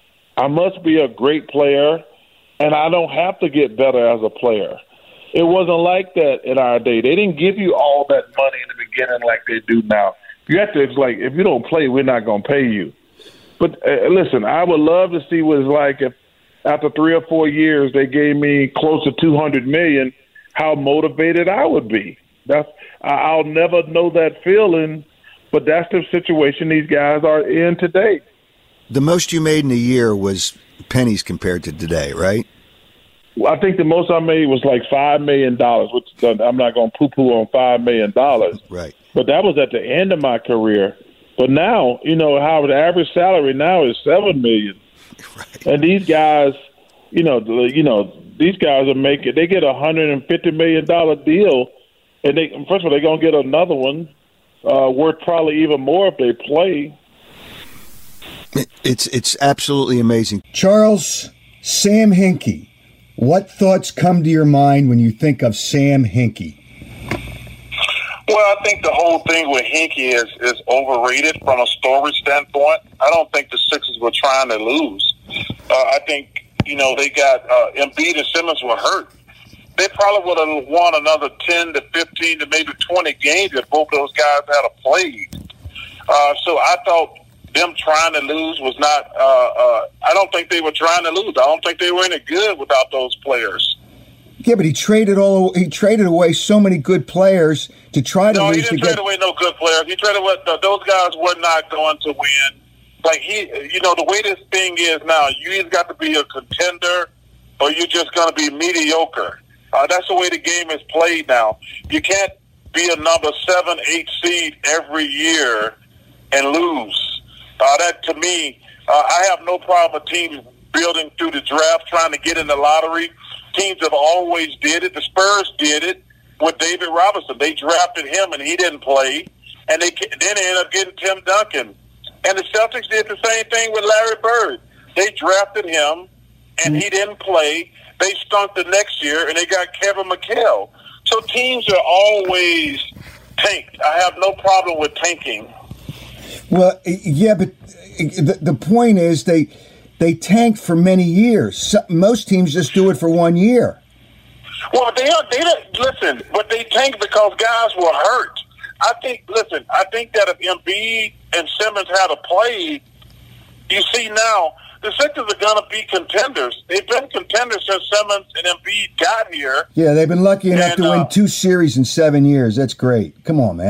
I must be a great player, and I don't have to get better as a player. It wasn't like that in our day. They didn't give you all that money in the beginning like they do now. You have to, it's like, if you don't play, we're not going to pay you. But uh, listen, I would love to see what it's like if after three or four years they gave me close to two hundred million dollars, how motivated I would be. That's, I'll never know that feeling, but that's the situation these guys are in today. The most you made in a year was pennies compared to today, right? Well, I think the most I made was like five million dollars, which I'm not going to poo-poo on five million dollars. Right. But that was at the end of my career. But now, you know, how the average salary now is seven million dollars. Right. And these guys, you know, you know, these guys are making, they get a one hundred fifty million dollars deal. And they, first of all, they're going to get another one uh, worth probably even more if they play. It's it's absolutely amazing. Charles, Sam Hinkie. What thoughts come to your mind when you think of Sam Hinkie? Well, I think the whole thing with Hinkie is, is overrated from a story standpoint. I don't think the Sixers were trying to lose. Uh, I think, you know, they got uh, Embiid and Simmons were hurt. They probably would have won another ten to fifteen to maybe twenty games if both those guys had played. Uh, so I thought them trying to lose was not uh, – uh, I don't think they were trying to lose. I don't think they were any good without those players. Yeah, but he traded all he traded away so many good players to try to no, lose. No, he didn't to trade get... away no good players. He traded away – those guys were not going to win. Like, he, you know, the way this thing is now, you either got to be a contender or you're just going to be mediocre. Uh, that's the way the game is played now. You can't be a number seven, eight seed every year and lose. Uh, that, to me, uh, I have no problem with teams building through the draft, trying to get in the lottery. Teams have always did it. The Spurs did it with David Robinson. They drafted him, and he didn't play. And they then they ended up getting Tim Duncan. And the Celtics did the same thing with Larry Bird. They drafted him, and he didn't play. They stunk the next year, and they got Kevin McHale. So teams are always tanked. I have no problem with tanking. Well, yeah, but the, the point is they they tanked for many years. So, most teams just do it for one year. Well, they are. They don't, listen, but they tanked because guys were hurt. I think. Listen, I think that if Embiid and Simmons had played, you see now the Sixers are going to be contenders. They've been contenders since Simmons and Embiid got here. Yeah, they've been lucky enough and, to uh, win two series in seven years. That's great. Come on, man.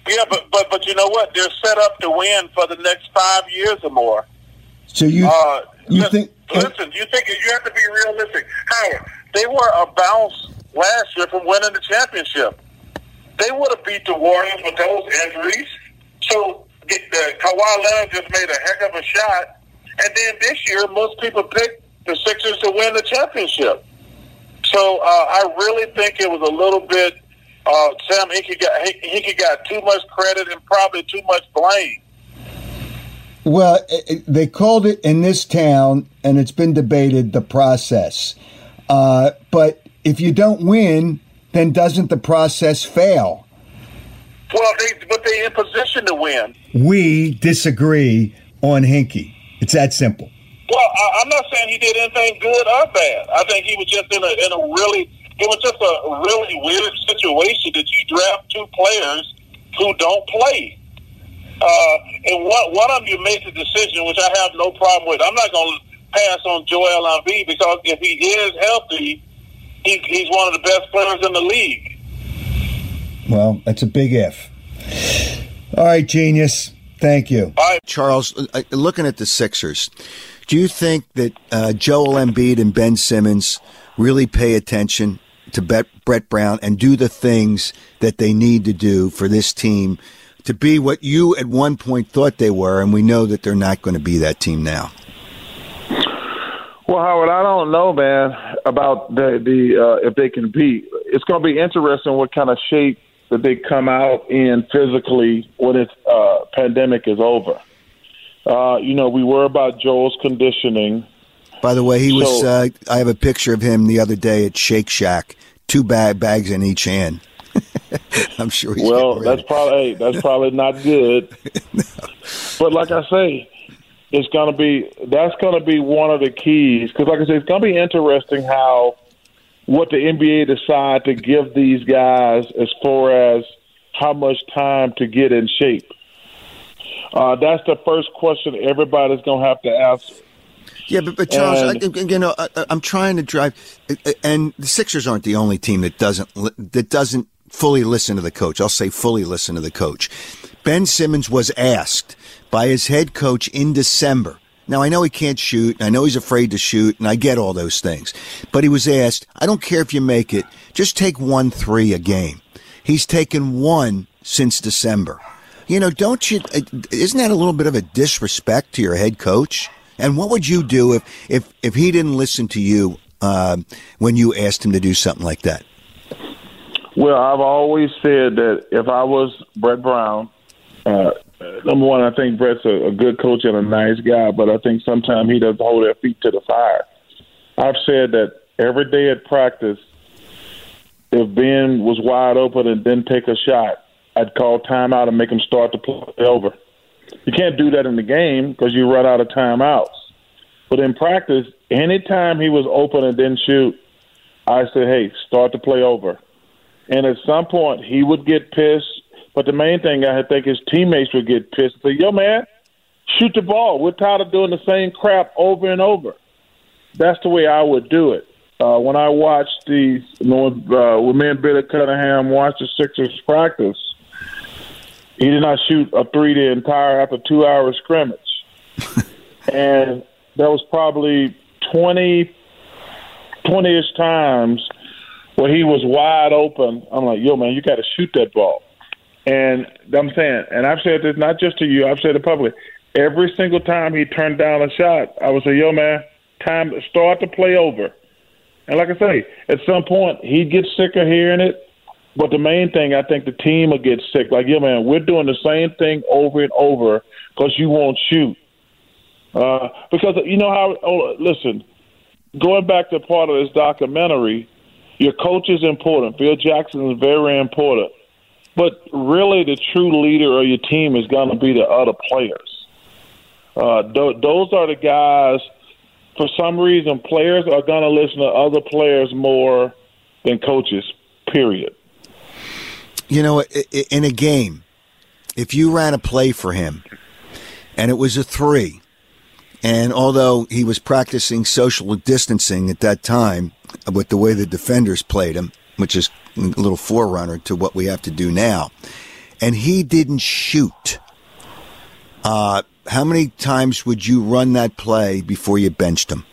Yeah, but, but but you know what? They're set up to win for the next five years or more. So you uh, you listen, think? Listen, you think you have to be realistic. Howard, they were a bounce last year from winning the championship. They would have beat the Warriors with those injuries. So the, the Kawhi Leonard just made a heck of a shot. And then this year, most people picked the Sixers to win the championship. So uh, I really think it was a little bit. Uh, Sam Hinkie got Hinkie got too much credit and probably too much blame. Well, it, they called it in this town, and it's been debated, the process. Uh, but if you don't win, then doesn't the process fail? Well, they, but they're in position to win. We disagree on Hinkie. It's that simple. Well, I, I'm not saying he did anything good or bad. I think he was just in a in a really it was just a really weird situation that you draft two players who don't play. Uh, and one, one of you makes a decision, which I have no problem with. I'm not going to pass on Joel Embiid because if he is healthy, he, he's one of the best players in the league. Well, that's a big if. All right, genius. Thank you. Right. Charles, uh, looking at the Sixers, do you think that uh, Joel Embiid and Ben Simmons really pay attention to Bet- Brett Brown and do the things that they need to do for this team to be what you at one point thought they were, and we know that they're not going to be that team now? Well, Howard, I don't know, man, about the the uh, if they can beat. It's going to be interesting what kind of shape that they come out in physically when this uh, pandemic is over. Uh, you know, we worry about Joel's conditioning. By the way, he so, was. Uh, I have a picture of him the other day at Shake Shack, two bag bags in each hand. I'm sure he's well. That's probably hey, that's probably not good. No. But like I say, it's gonna be that's gonna be one of the keys because, like I said, it's gonna be interesting how what the N B A decide to give these guys as far as how much time to get in shape. Uh, that's the first question everybody's gonna have to ask. Yeah, but, but Charles, and, I, you know, I, I'm trying to drive, and the Sixers aren't the only team that doesn't that doesn't fully listen to the coach. I'll say fully listen to the coach. Ben Simmons was asked by his head coach in December. Now, I know he can't shoot, and I know he's afraid to shoot, and I get all those things. But he was asked, I don't care if you make it, just take one three a game. He's taken one since December. You know, don't you, isn't that a little bit of a disrespect to your head coach? And what would you do if, if, if he didn't listen to you uh, when you asked him to do something like that? Well, I've always said that if I was Brett Brown, uh, number one, I think Brett's a, a good coach and a nice guy, but I think sometimes he doesn't hold their feet to the fire. I've said that every day at practice, if Ben was wide open and didn't take a shot, I'd call timeout and make him start to play over. You can't do that in the game because you run out of timeouts. But in practice, anytime he was open and didn't shoot, I said, hey, start to play over. And at some point, he would get pissed. But the main thing, I think, his teammates would get pissed and say, yo, man, shoot the ball. We're tired of doing the same crap over and over. That's the way I would do it. Uh, when I watched the, you know, uh, when me and Billy Cunningham watched the Sixers practice, he did not shoot a three the entire after two hour scrimmage. And that was probably twenty, twenty-ish times where he was wide open. I'm like, yo, man, you got to shoot that ball. And I'm saying, and I've said this not just to you, I've said it publicly. Every single time he turned down a shot, I would say, yo, man, time to start to play over. And like I say, at some point, he'd get sick of hearing it. But the main thing, I think the team will get sick. Like, yo, man, we're doing the same thing over and over because you won't shoot. Uh, because you know how, oh, listen, going back to part of this documentary, your coach is important. Phil Jackson is very important. But really the true leader of your team is going to be the other players. Uh, th- those are the guys, for some reason, players are going to listen to other players more than coaches, period. You know, in a game, if you ran a play for him and it was a three, and although he was practicing social distancing at that time with the way the defenders played him, which is a little forerunner to what we have to do now, and he didn't shoot, uh, how many times would you run that play before you benched him?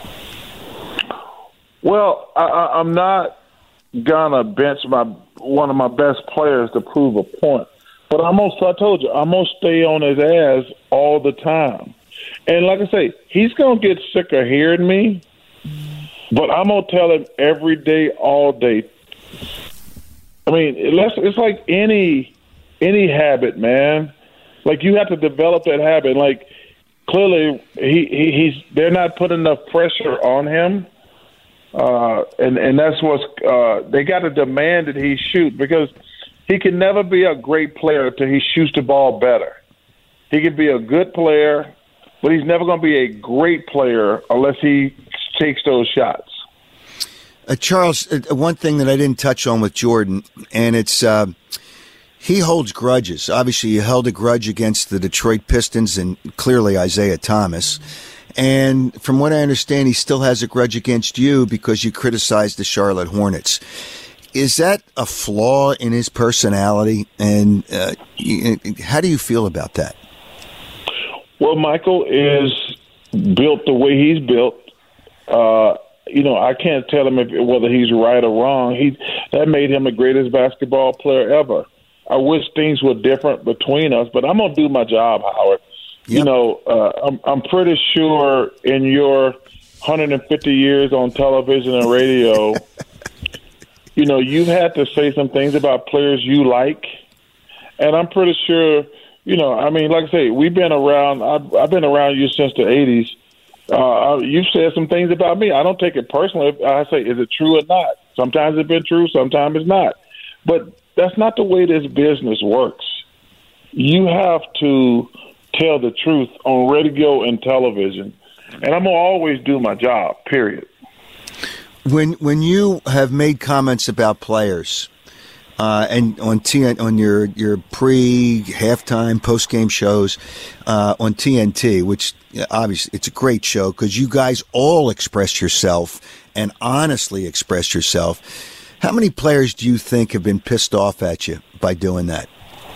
Well, I, I, I'm not gonna bench my one of my best players to prove a point, but I'm gonna. I told you, I'm gonna stay on his ass all the time. And like I say, he's gonna get sick of hearing me, but I'm gonna tell him every day, all day. I mean, it's, it's like any any habit, man. Like you have to develop that habit. Like clearly, he, he he's they're not putting enough pressure on him. Uh, and, and that's what's uh, they got to demand that he shoot, because he can never be a great player until he shoots the ball better. He can be a good player, but he's never going to be a great player unless he takes those shots. Uh, Charles, uh, one thing that I didn't touch on with Jordan, and it's uh, he holds grudges. Obviously, he held a grudge against the Detroit Pistons and clearly Isaiah Thomas. And from what I understand, he still has a grudge against you because you criticized the Charlotte Hornets. Is that a flaw in his personality? And uh, how do you feel about that? Well, Michael is built the way he's built. Uh, you know, I can't tell him if, whether he's right or wrong. He that made him the greatest basketball player ever. I wish things were different between us, but I'm going to do my job, Howard. Yep. You know, uh, I'm, I'm pretty sure in your one hundred fifty years on television and radio, you know, you've had to say some things about players you like. And I'm pretty sure, you know, I mean, like I say, we've been around, I've, I've been around you since the eighties. Uh, you've said some things about me. I don't take it personally. I say, is it true or not? Sometimes it's been true, sometimes it's not. But that's not the way this business works. You have to tell the truth on radio and television, and I'm gonna always do my job. Period. When when you have made comments about players, uh, and on T on your your pre halftime post game shows uh, on T N T, which obviously it's a great show because you guys all express yourself and honestly express yourself. How many players do you think have been pissed off at you by doing that?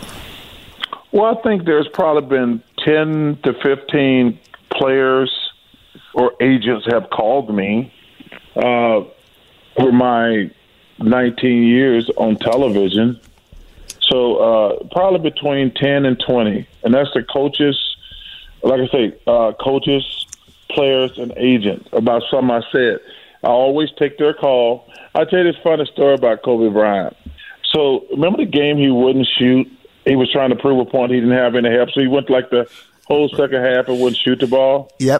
Well, I think there's probably been ten to fifteen players or agents have called me uh, for my nineteen years on television. So uh, probably between ten and twenty. And that's the coaches, like I say, uh, coaches, players, and agents about something I said. I always take their call. I'll tell you this funny story about Kobe Bryant. So remember the game he wouldn't shoot? He was trying to prove a point. He didn't have any help, so he went like the whole second half and wouldn't shoot the ball. Yep.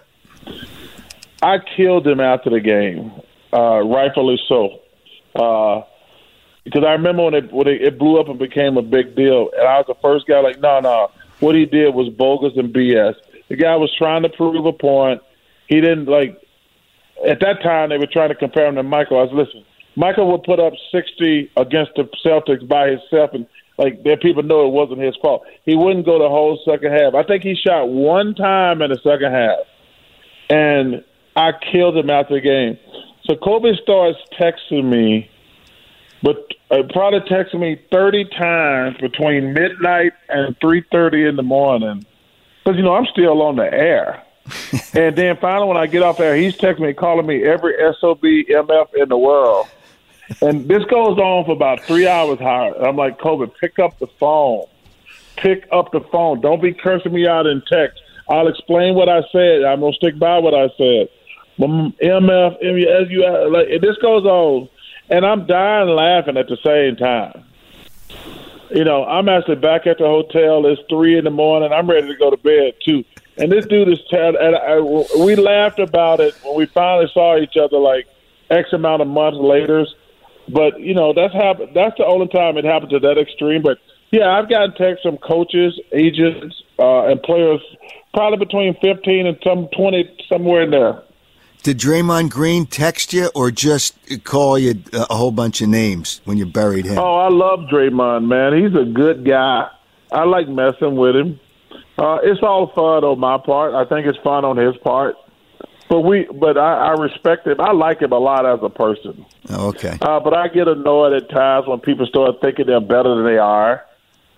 I killed him after the game, uh, rightfully so, uh, because I remember when it when it, it blew up and became a big deal, and I was the first guy like, no, no, what he did was bogus and B S. The guy was trying to prove a point. He didn't like. At that time, they were trying to compare him to Michael. I was listen. Michael would put up sixty against the Celtics by himself, and like there, people know it wasn't his fault. He wouldn't go the whole second half. I think he shot one time in the second half, and I killed him after the game. So Kobe starts texting me, but uh, probably texting me thirty times between midnight and three thirty in the morning, because you know I'm still on the air. And then finally, when I get off air, he's texting me, calling me every S O B M F in the world. And this goes on for about three hours, Howard. I'm like, Kobe, pick up the phone. Pick up the phone. Don't be cursing me out in text. I'll explain what I said. I'm going to stick by what I said. M F, as you, like, this goes on. And I'm dying laughing at the same time. You know, I'm actually back at the hotel. It's three in the morning. I'm ready to go to bed, too. And this dude is, and I, we laughed about it when we finally saw each other like X amount of months later. But, you know, that's happened. That's the only time it happened to that extreme. But, yeah, I've gotten texts from coaches, agents, uh, and players probably between fifteen and some twenty, somewhere in there. Did Draymond Green text you or just call you a whole bunch of names when you buried him? Oh, I love Draymond, man. He's a good guy. I like messing with him. Uh, it's all fun on my part. I think it's fun on his part. But we, but I, I respect him. I like him a lot as a person. Oh, okay. Uh, but I get annoyed at times when people start thinking they're better than they are.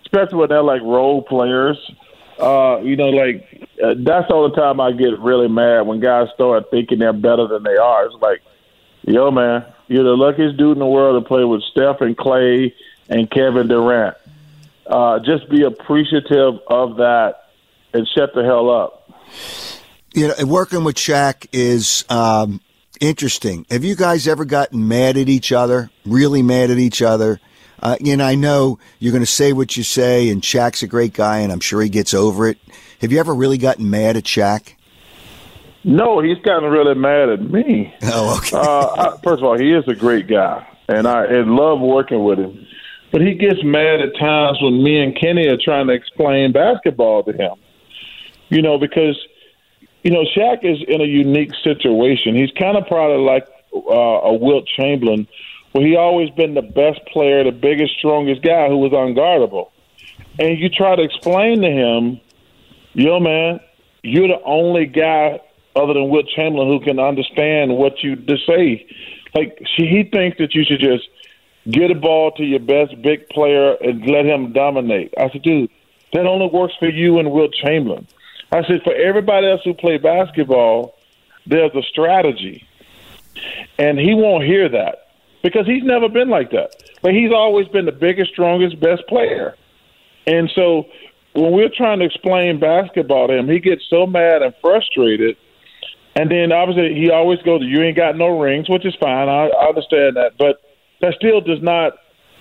especially when they're like role players. Uh, you know, like uh, that's all the time I get really mad when guys start thinking they're better than they are. It's like, yo, man, you're the luckiest dude in the world to play with Steph and Clay and Kevin Durant. Uh, just be appreciative of that and shut the hell up. You know, working with Shaq is um, interesting. Have you guys ever gotten mad at each other, really mad at each other? Uh, you know, I know you're going to say what you say, and Shaq's a great guy, and I'm sure he gets over it. Have you ever really gotten mad at Shaq? No, he's gotten really mad at me. Oh, okay. uh, I, first of all, he is a great guy, and I and love working with him. But he gets mad at times when me and Kenny are trying to explain basketball to him. You know, because, you know, Shaq is in a unique situation. He's kind of probably like uh, a Wilt Chamberlain, where he always been the best player, the biggest, strongest guy who was unguardable. And you try to explain to him, yo, man, you're the only guy other than Wilt Chamberlain who can understand what you to say. Like, she, he thinks that you should just get a ball to your best big player and let him dominate. I said, dude, that only works for you and Wilt Chamberlain. I said, for everybody else who play basketball, there's a strategy. And he won't hear that because he's never been like that. But he's always been the biggest, strongest, best player. And so when we're trying to explain basketball to him, he gets so mad and frustrated. And then obviously he always goes, you ain't got no rings, which is fine. I, I understand that. But that still does not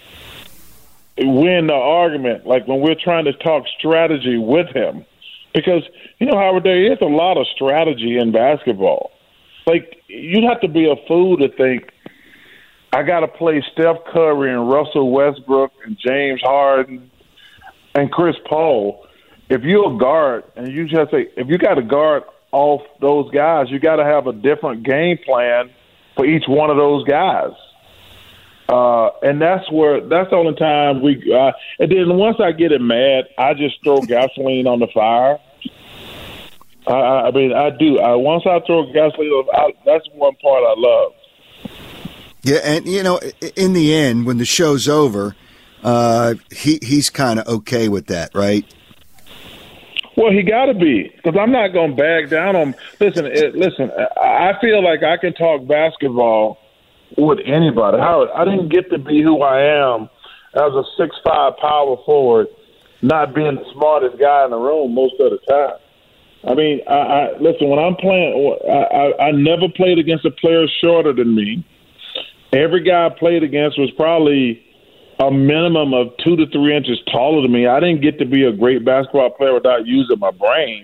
win the argument, like when we're trying to talk strategy with him. Because, you know, Howard, there is a lot of strategy in basketball. Like, you'd have to be a fool to think, I got to play Steph Curry and Russell Westbrook and James Harden and Chris Paul. If you're a guard and you just say, if you got to guard off those guys, you got to have a different game plan for each one of those guys. Uh, and that's where, that's the only time we, uh, and then once I get it mad, I just throw gasoline on the fire. I, I mean, I do. I, once I throw gasoline on, I, that's one part I love. Yeah, and, you know, in the end, when the show's over, uh, he he's kind of okay with that, right? Well, he got to be, because I'm not going to bag down on him. Listen, it, listen, I feel like I can talk basketball with anybody. Howard, I didn't get to be who I am as a six five power forward, not being the smartest guy in the room most of the time. I mean, I, I listen, when I'm playing, I, I, I never played against a player shorter than me. Every guy I played against was probably a minimum of two to three inches taller than me. I didn't get to be a great basketball player without using my brain.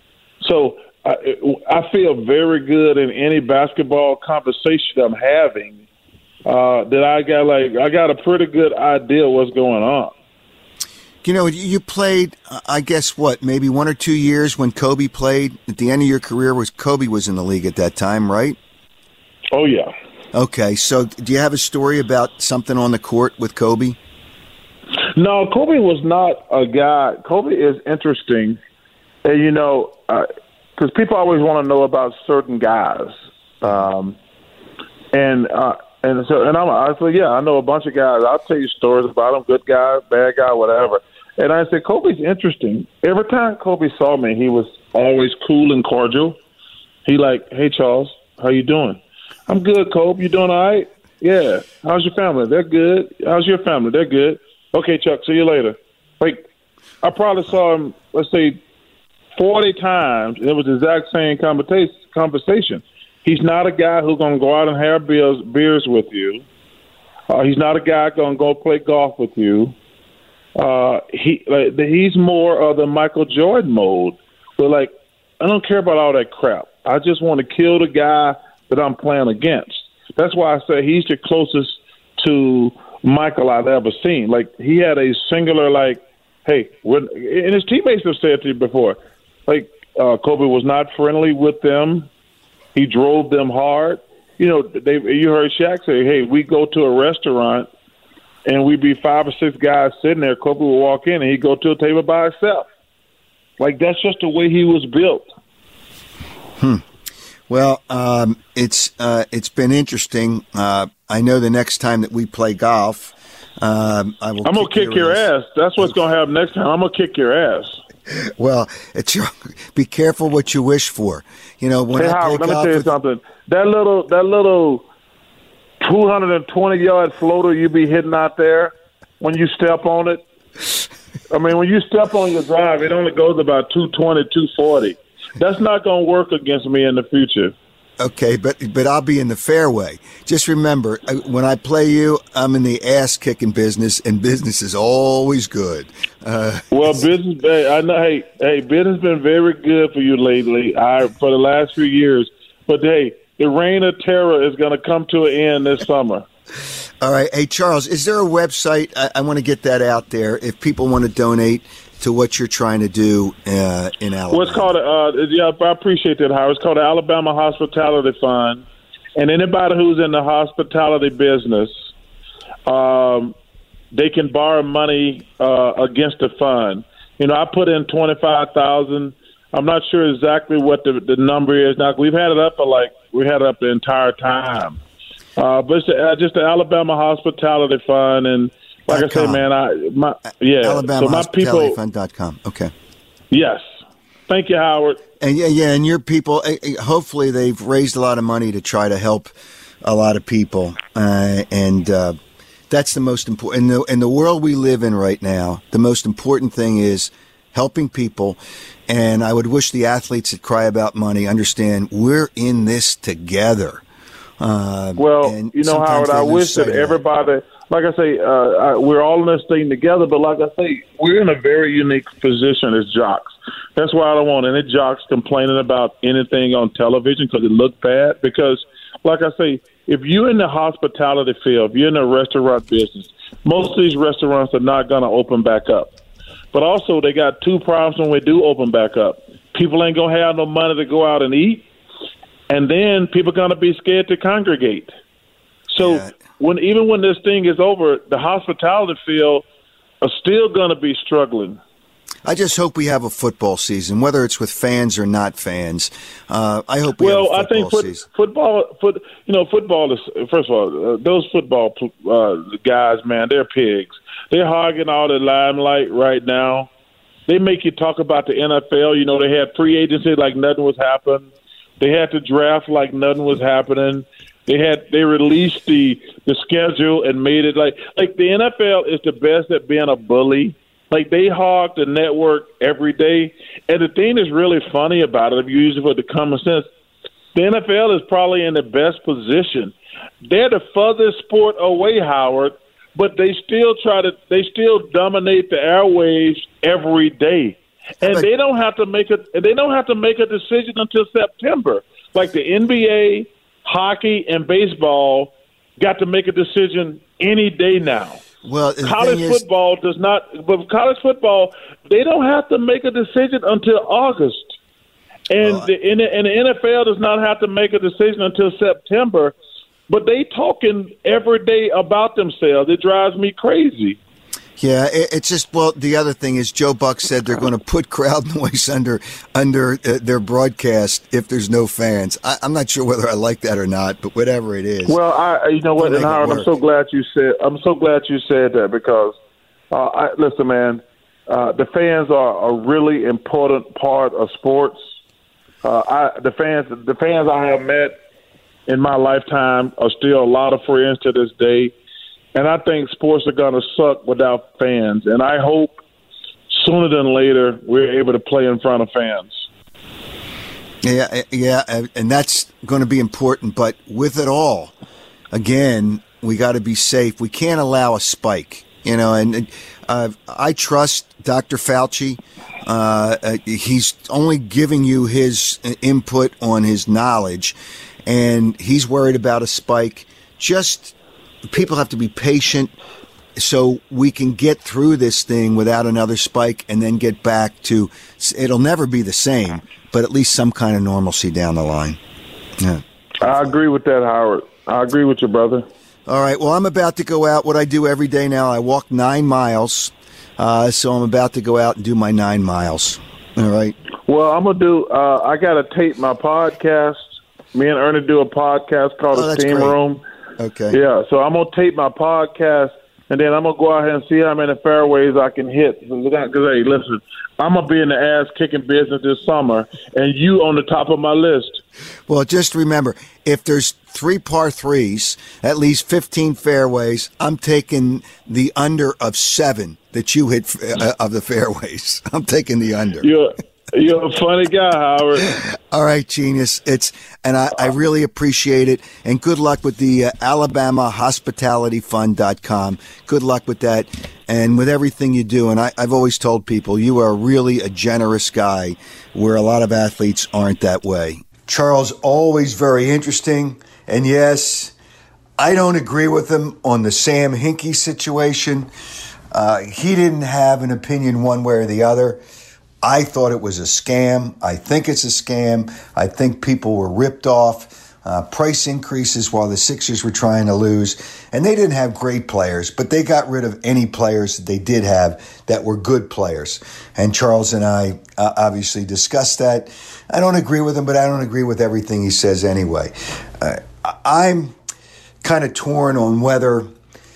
So I, I feel very good in any basketball conversation I'm having uh, that I got like I got a pretty good idea what's going on. You know, you played, I guess, what, maybe one or two years when Kobe played at the end of your career. Was Kobe was in the league at that time, right? Oh, yeah. Okay, so do you have a story about something on the court with Kobe? No, Kobe was not a guy. Kobe is interesting, and you know, because uh, people always want to know about certain guys, um, and uh, and so and I'm I say, yeah, I know a bunch of guys. I'll tell you stories about them, good guy, bad guy, whatever. And I said, Kobe's interesting. Every time Kobe saw me, he was always cool and cordial. He like, hey, Charles, how you doing? I'm good, Kobe. You doing all right? Yeah. How's your family? They're good. How's your family? They're good. Okay, Chuck, see you later. Like, I probably saw him, let's say, forty times, and it was the exact same conversation. He's not a guy who's going to go out and have beers, beers with you. Uh, he's not a guy going to go play golf with you. Uh, he like, he's more of the Michael Jordan mode. But, like, I don't care about all that crap. I just want to kill the guy that I'm playing against. That's why I say he's the closest to Michael I've ever seen. Like, he had a singular, like, hey, when, and his teammates have said to you before, like, uh, Kobe was not friendly with them. He drove them hard. You know, they, you heard Shaq say, hey, we go to a restaurant and we'd be five or six guys sitting there. Kobe would walk in and he'd go to a table by himself. Like, that's just the way he was built. Hmm. Well, um, it's uh, it's been interesting. Uh, I know the next time that we play golf, Um, I will I'm going to kick your ass. ass. That's what's going to happen next time. I'm going to kick your ass. Well, it's your, be careful what you wish for. You know, when hey, I Howard, let me tell you with, something. That little, that little two hundred twenty yard floater you be hitting out there when you step on it. I mean, when you step on your drive, it only goes about two twenty, two forty. That's not going to work against me in the future. Okay, but but I'll be in the fairway. Just remember, when I play you, I'm in the ass-kicking business, and business is always good. Uh, well, business, I know. Hey, hey, business been very good for you lately. I for the last few years. But hey, the reign of terror is going to come to an end this summer. All right, hey Charles, is there a website? I, I want to get that out there if people want to donate to what you're trying to do uh, in Alabama. What's called, uh, yeah, I appreciate that, Howard. It's called the Alabama Hospitality Fund. And anybody who's in the hospitality business, um, they can borrow money uh, against the fund. You know, I put in twenty-five thousand dollars. I'm not sure exactly what the, the number is. Now, we've had it up for like, we had it up the entire time. Uh, but it's uh, just the Alabama Hospitality Fund, and like I say, man, I my yeah, Alabama so my Hospitality Fund dot com. Okay. Yes. Thank you, Howard. And yeah, yeah, and your people. Hopefully, they've raised a lot of money to try to help a lot of people, uh, and uh, that's the most important. In the, in the world we live in right now, the most important thing is helping people. And I would wish the athletes that cry about money understand we're in this together. Uh, well, you know, Howard, I wish that everybody, like I say, uh, I, we're all in this thing together. But like I say, we're in a very unique position as jocks. That's why I don't want any jocks complaining about anything on television because it looked bad. Because, like I say, if you're in the hospitality field, if you're in the restaurant business, most of these restaurants are not going to open back up. But also, they got two problems when we do open back up. People ain't going to have no money to go out and eat. And then people are going to be scared to congregate. So yeah. when even when this thing is over, the hospitality field are still going to be struggling. I just hope we have a football season, whether it's with fans or not fans. Uh, I hope we well, have a football I think foot, season. football, foot, you know, football is, first of all, uh, those football uh, guys, man, they're pigs. They're hogging all the limelight right now. They make you talk about the N F L. You know, they had free agency like nothing was happening. They had to draft like nothing was happening. They had they released the the schedule and made it like like the N F L is the best at being a bully. Like they hog the network every day. And the thing that's really funny about it, if you use it for the common sense, the N F L is probably in the best position. They're the furthest sport away, Howard, but they still try to they still dominate the airwaves every day. And they don't have to make a they don't have to make a decision until September. Like the N B A, hockey, and baseball got to make a decision any day now. Well, college football is, does not. But college football, they don't have to make a decision until August, and well, the and the, and the N F L does not have to make a decision until September. But they talking every day about themselves. It drives me crazy. Yeah, it's just, well, the other thing is Joe Buck said they're going to put crowd noise under under uh, their broadcast if there's no fans. I, I'm not sure whether I like that or not, but whatever it is. Well, I, you know what, and Howard, I'm so glad you said I'm so glad you said that because, uh, I, listen, man, uh, the fans are a really important part of sports. Uh, I, the fans, the fans I have met in my lifetime are still a lot of friends to this day. And I think sports are going to suck without fans. And I hope sooner than later we're able to play in front of fans. Yeah, yeah, and that's going to be important. But with it all, again, we got to be safe. We can't allow a spike, you know. And uh, I trust Doctor Fauci. Uh, uh, he's only giving you his input on his knowledge, and he's worried about a spike. Just people have to be patient so we can get through this thing without another spike and then get back to, it'll never be the same, but at least some kind of normalcy down the line. Yeah. I agree with that, Howard. I agree with you, brother. All right. Well, I'm about to go out. What I do every day now, I walk nine miles. Uh, so I'm about to go out and do my nine miles. All right. Well, I'm going to do, uh, I got to tape my podcast. Me and Ernie do a podcast called oh, The Steam great. Room. Okay. Yeah, so I'm going to tape my podcast and then I'm going to go out here and see how many fairways I can hit. Because, hey, listen, I'm going to be in the ass-kicking business this summer, and you on the top of my list. Well, just remember, if there's three par threes, at least fifteen fairways, I'm taking the under of seven that you hit uh, of the fairways. I'm taking the under. You're, you're a funny guy, Howard. All right, genius. It's and I, I really appreciate it. And good luck with the uh, Alabama Hospitality Fund dot com. Good luck with that and with everything you do. And I, I've always told people you are really a generous guy where a lot of athletes aren't that way. Charles, always very interesting. And yes, I don't agree with him on the Sam Hinkie situation. Uh, he didn't have an opinion one way or the other. I thought it was a scam. I think it's a scam. I think people were ripped off. Uh, price increases while the Sixers were trying to lose. And they didn't have great players, but they got rid of any players that they did have that were good players. And Charles and I uh, obviously discussed that. I don't agree with him, but I don't agree with everything he says anyway. Uh, I'm kind of torn on whether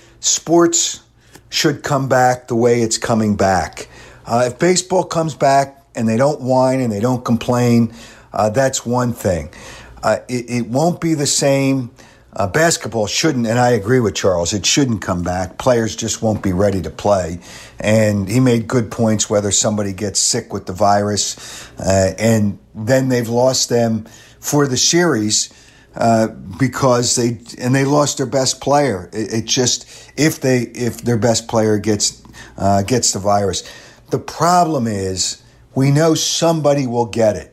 sports should come back the way it's coming back. Uh, if baseball comes back and they don't whine and they don't complain, uh, that's one thing. Uh, it, it won't be the same. Uh, basketball shouldn't, and I agree with Charles, it shouldn't come back. Players just won't be ready to play. And he made good points whether somebody gets sick with the virus uh, and then they've lost them for the series uh, because they and they lost their best player. It, it just if they if their best player gets uh, gets the virus. The problem is we know somebody will get it.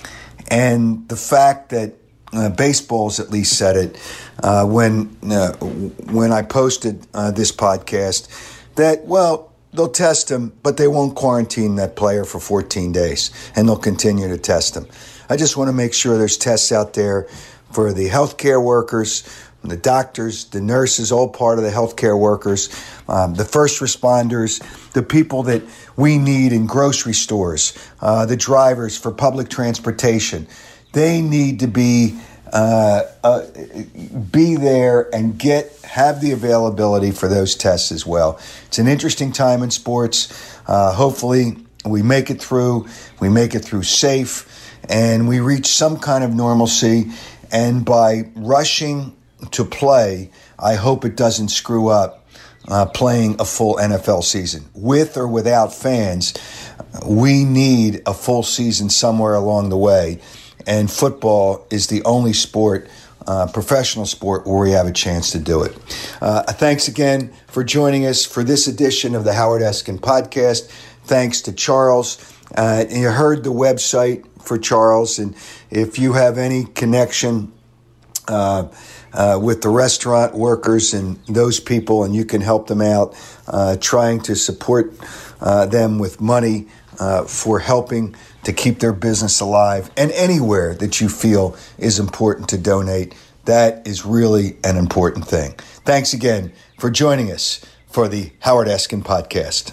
And the fact that uh, baseball's at least said it uh, when uh, when I posted uh, this podcast that, well, they'll test him, but they won't quarantine that player for fourteen days, and they'll continue to test him. I just want to make sure there's tests out there for the healthcare workers, the doctors, the nurses, all part of the healthcare workers, um, the first responders, the people that we need in grocery stores, uh, the drivers for public transportation. They need to be uh, uh, be there and get have the availability for those tests as well. It's an interesting time in sports. Uh, hopefully, we make it through. We make it through safe, and we reach some kind of normalcy. And by rushing to play, I hope it doesn't screw up uh, playing a full N F L season. With or without fans, we need a full season somewhere along the way. And football is the only sport, uh, professional sport, where we have a chance to do it. Uh, thanks again for joining us for this edition of the Howard Eskin Podcast. Thanks to Charles. Uh, you heard the website for Charles, and if you have any connection uh, uh, with the restaurant workers and those people, and you can help them out, uh, trying to support uh, them with money uh, for helping to keep their business alive, and anywhere that you feel is important to donate, that is really an important thing. Thanks again for joining us for the Howard Eskin Podcast.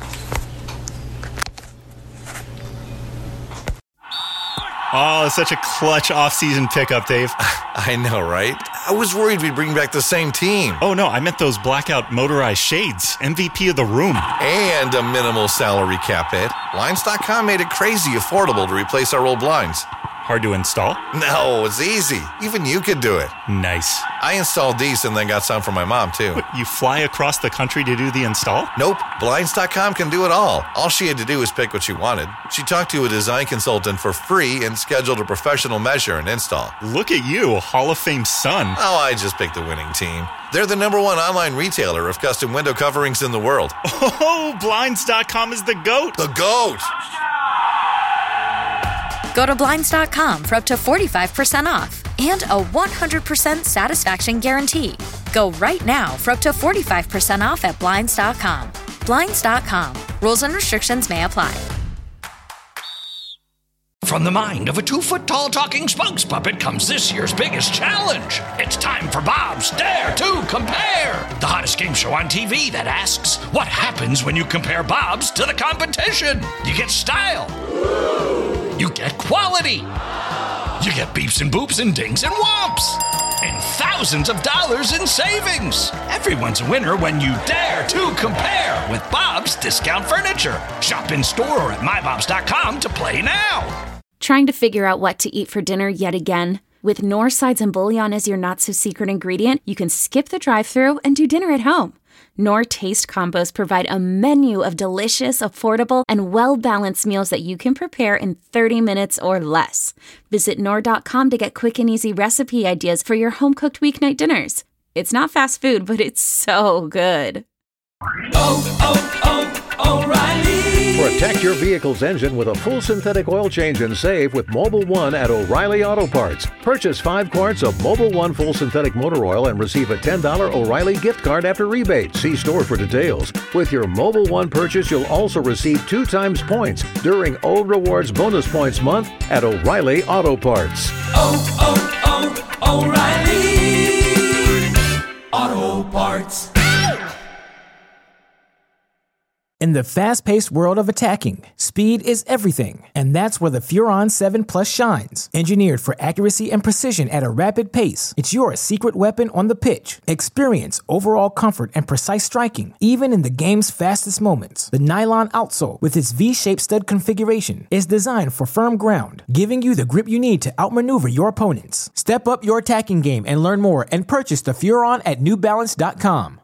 Oh, it's such a clutch off-season pickup, Dave. I know, right? I was worried we'd bring back the same team. Oh, no, I meant those blackout motorized shades. M V P of the room. And a minimal salary cap hit. Blinds dot com made it crazy affordable to replace our old blinds. Hard to install? No, it's easy. Even you could do it. Nice. I installed these and then got some for my mom, too. What, you fly across the country to do the install? Nope. Blinds dot com can do it all. All she had to do was pick what she wanted. She talked to a design consultant for free and scheduled a professional measure and install. Look at you, a Hall of Fame son. Oh, I just picked the winning team. They're the number one online retailer of custom window coverings in the world. Oh, Blinds dot com is the GOAT. The GOAT! Go to Blinds dot com for up to forty-five percent off and a one hundred percent satisfaction guarantee. Go right now for up to forty-five percent off at Blinds dot com. Blinds dot com. Rules and restrictions may apply. From the mind of a two-foot-tall talking spokes puppet comes this year's biggest challenge. It's time for Bob's Dare to Compare, the hottest game show on T V that asks, what happens when you compare Bob's to the competition? You get style. You get quality. You get beeps and boops and dings and whomps. And thousands of dollars in savings. Everyone's a winner when you dare to compare with Bob's Discount Furniture. Shop in store or at my bobs dot com to play now. Trying to figure out what to eat for dinner yet again? With Knorr sides and bouillon as your not-so-secret ingredient, you can skip the drive-thru and do dinner at home. Knorr Taste Combos provide a menu of delicious, affordable, and well-balanced meals that you can prepare in thirty minutes or less. Visit Knorr dot com to get quick and easy recipe ideas for your home-cooked weeknight dinners. It's not fast food, but it's so good. Oh, oh, oh, O'Reilly! Protect your vehicle's engine with a full synthetic oil change and save with Mobil one at O'Reilly Auto Parts. Purchase five quarts of Mobil one full synthetic motor oil and receive a ten dollars O'Reilly gift card after rebate. See store for details. With your Mobil one purchase, you'll also receive two times points during Old Rewards Bonus Points Month at O'Reilly Auto Parts. Oh, oh, oh, O'Reilly Auto Parts. In the fast-paced world of attacking, speed is everything, and that's where the Furon seven Plus shines. Engineered for accuracy and precision at a rapid pace, it's your secret weapon on the pitch. Experience overall comfort and precise striking, even in the game's fastest moments. The nylon outsole, with its V-shaped stud configuration, is designed for firm ground, giving you the grip you need to outmaneuver your opponents. Step up your attacking game and learn more and purchase the Furon at new balance dot com.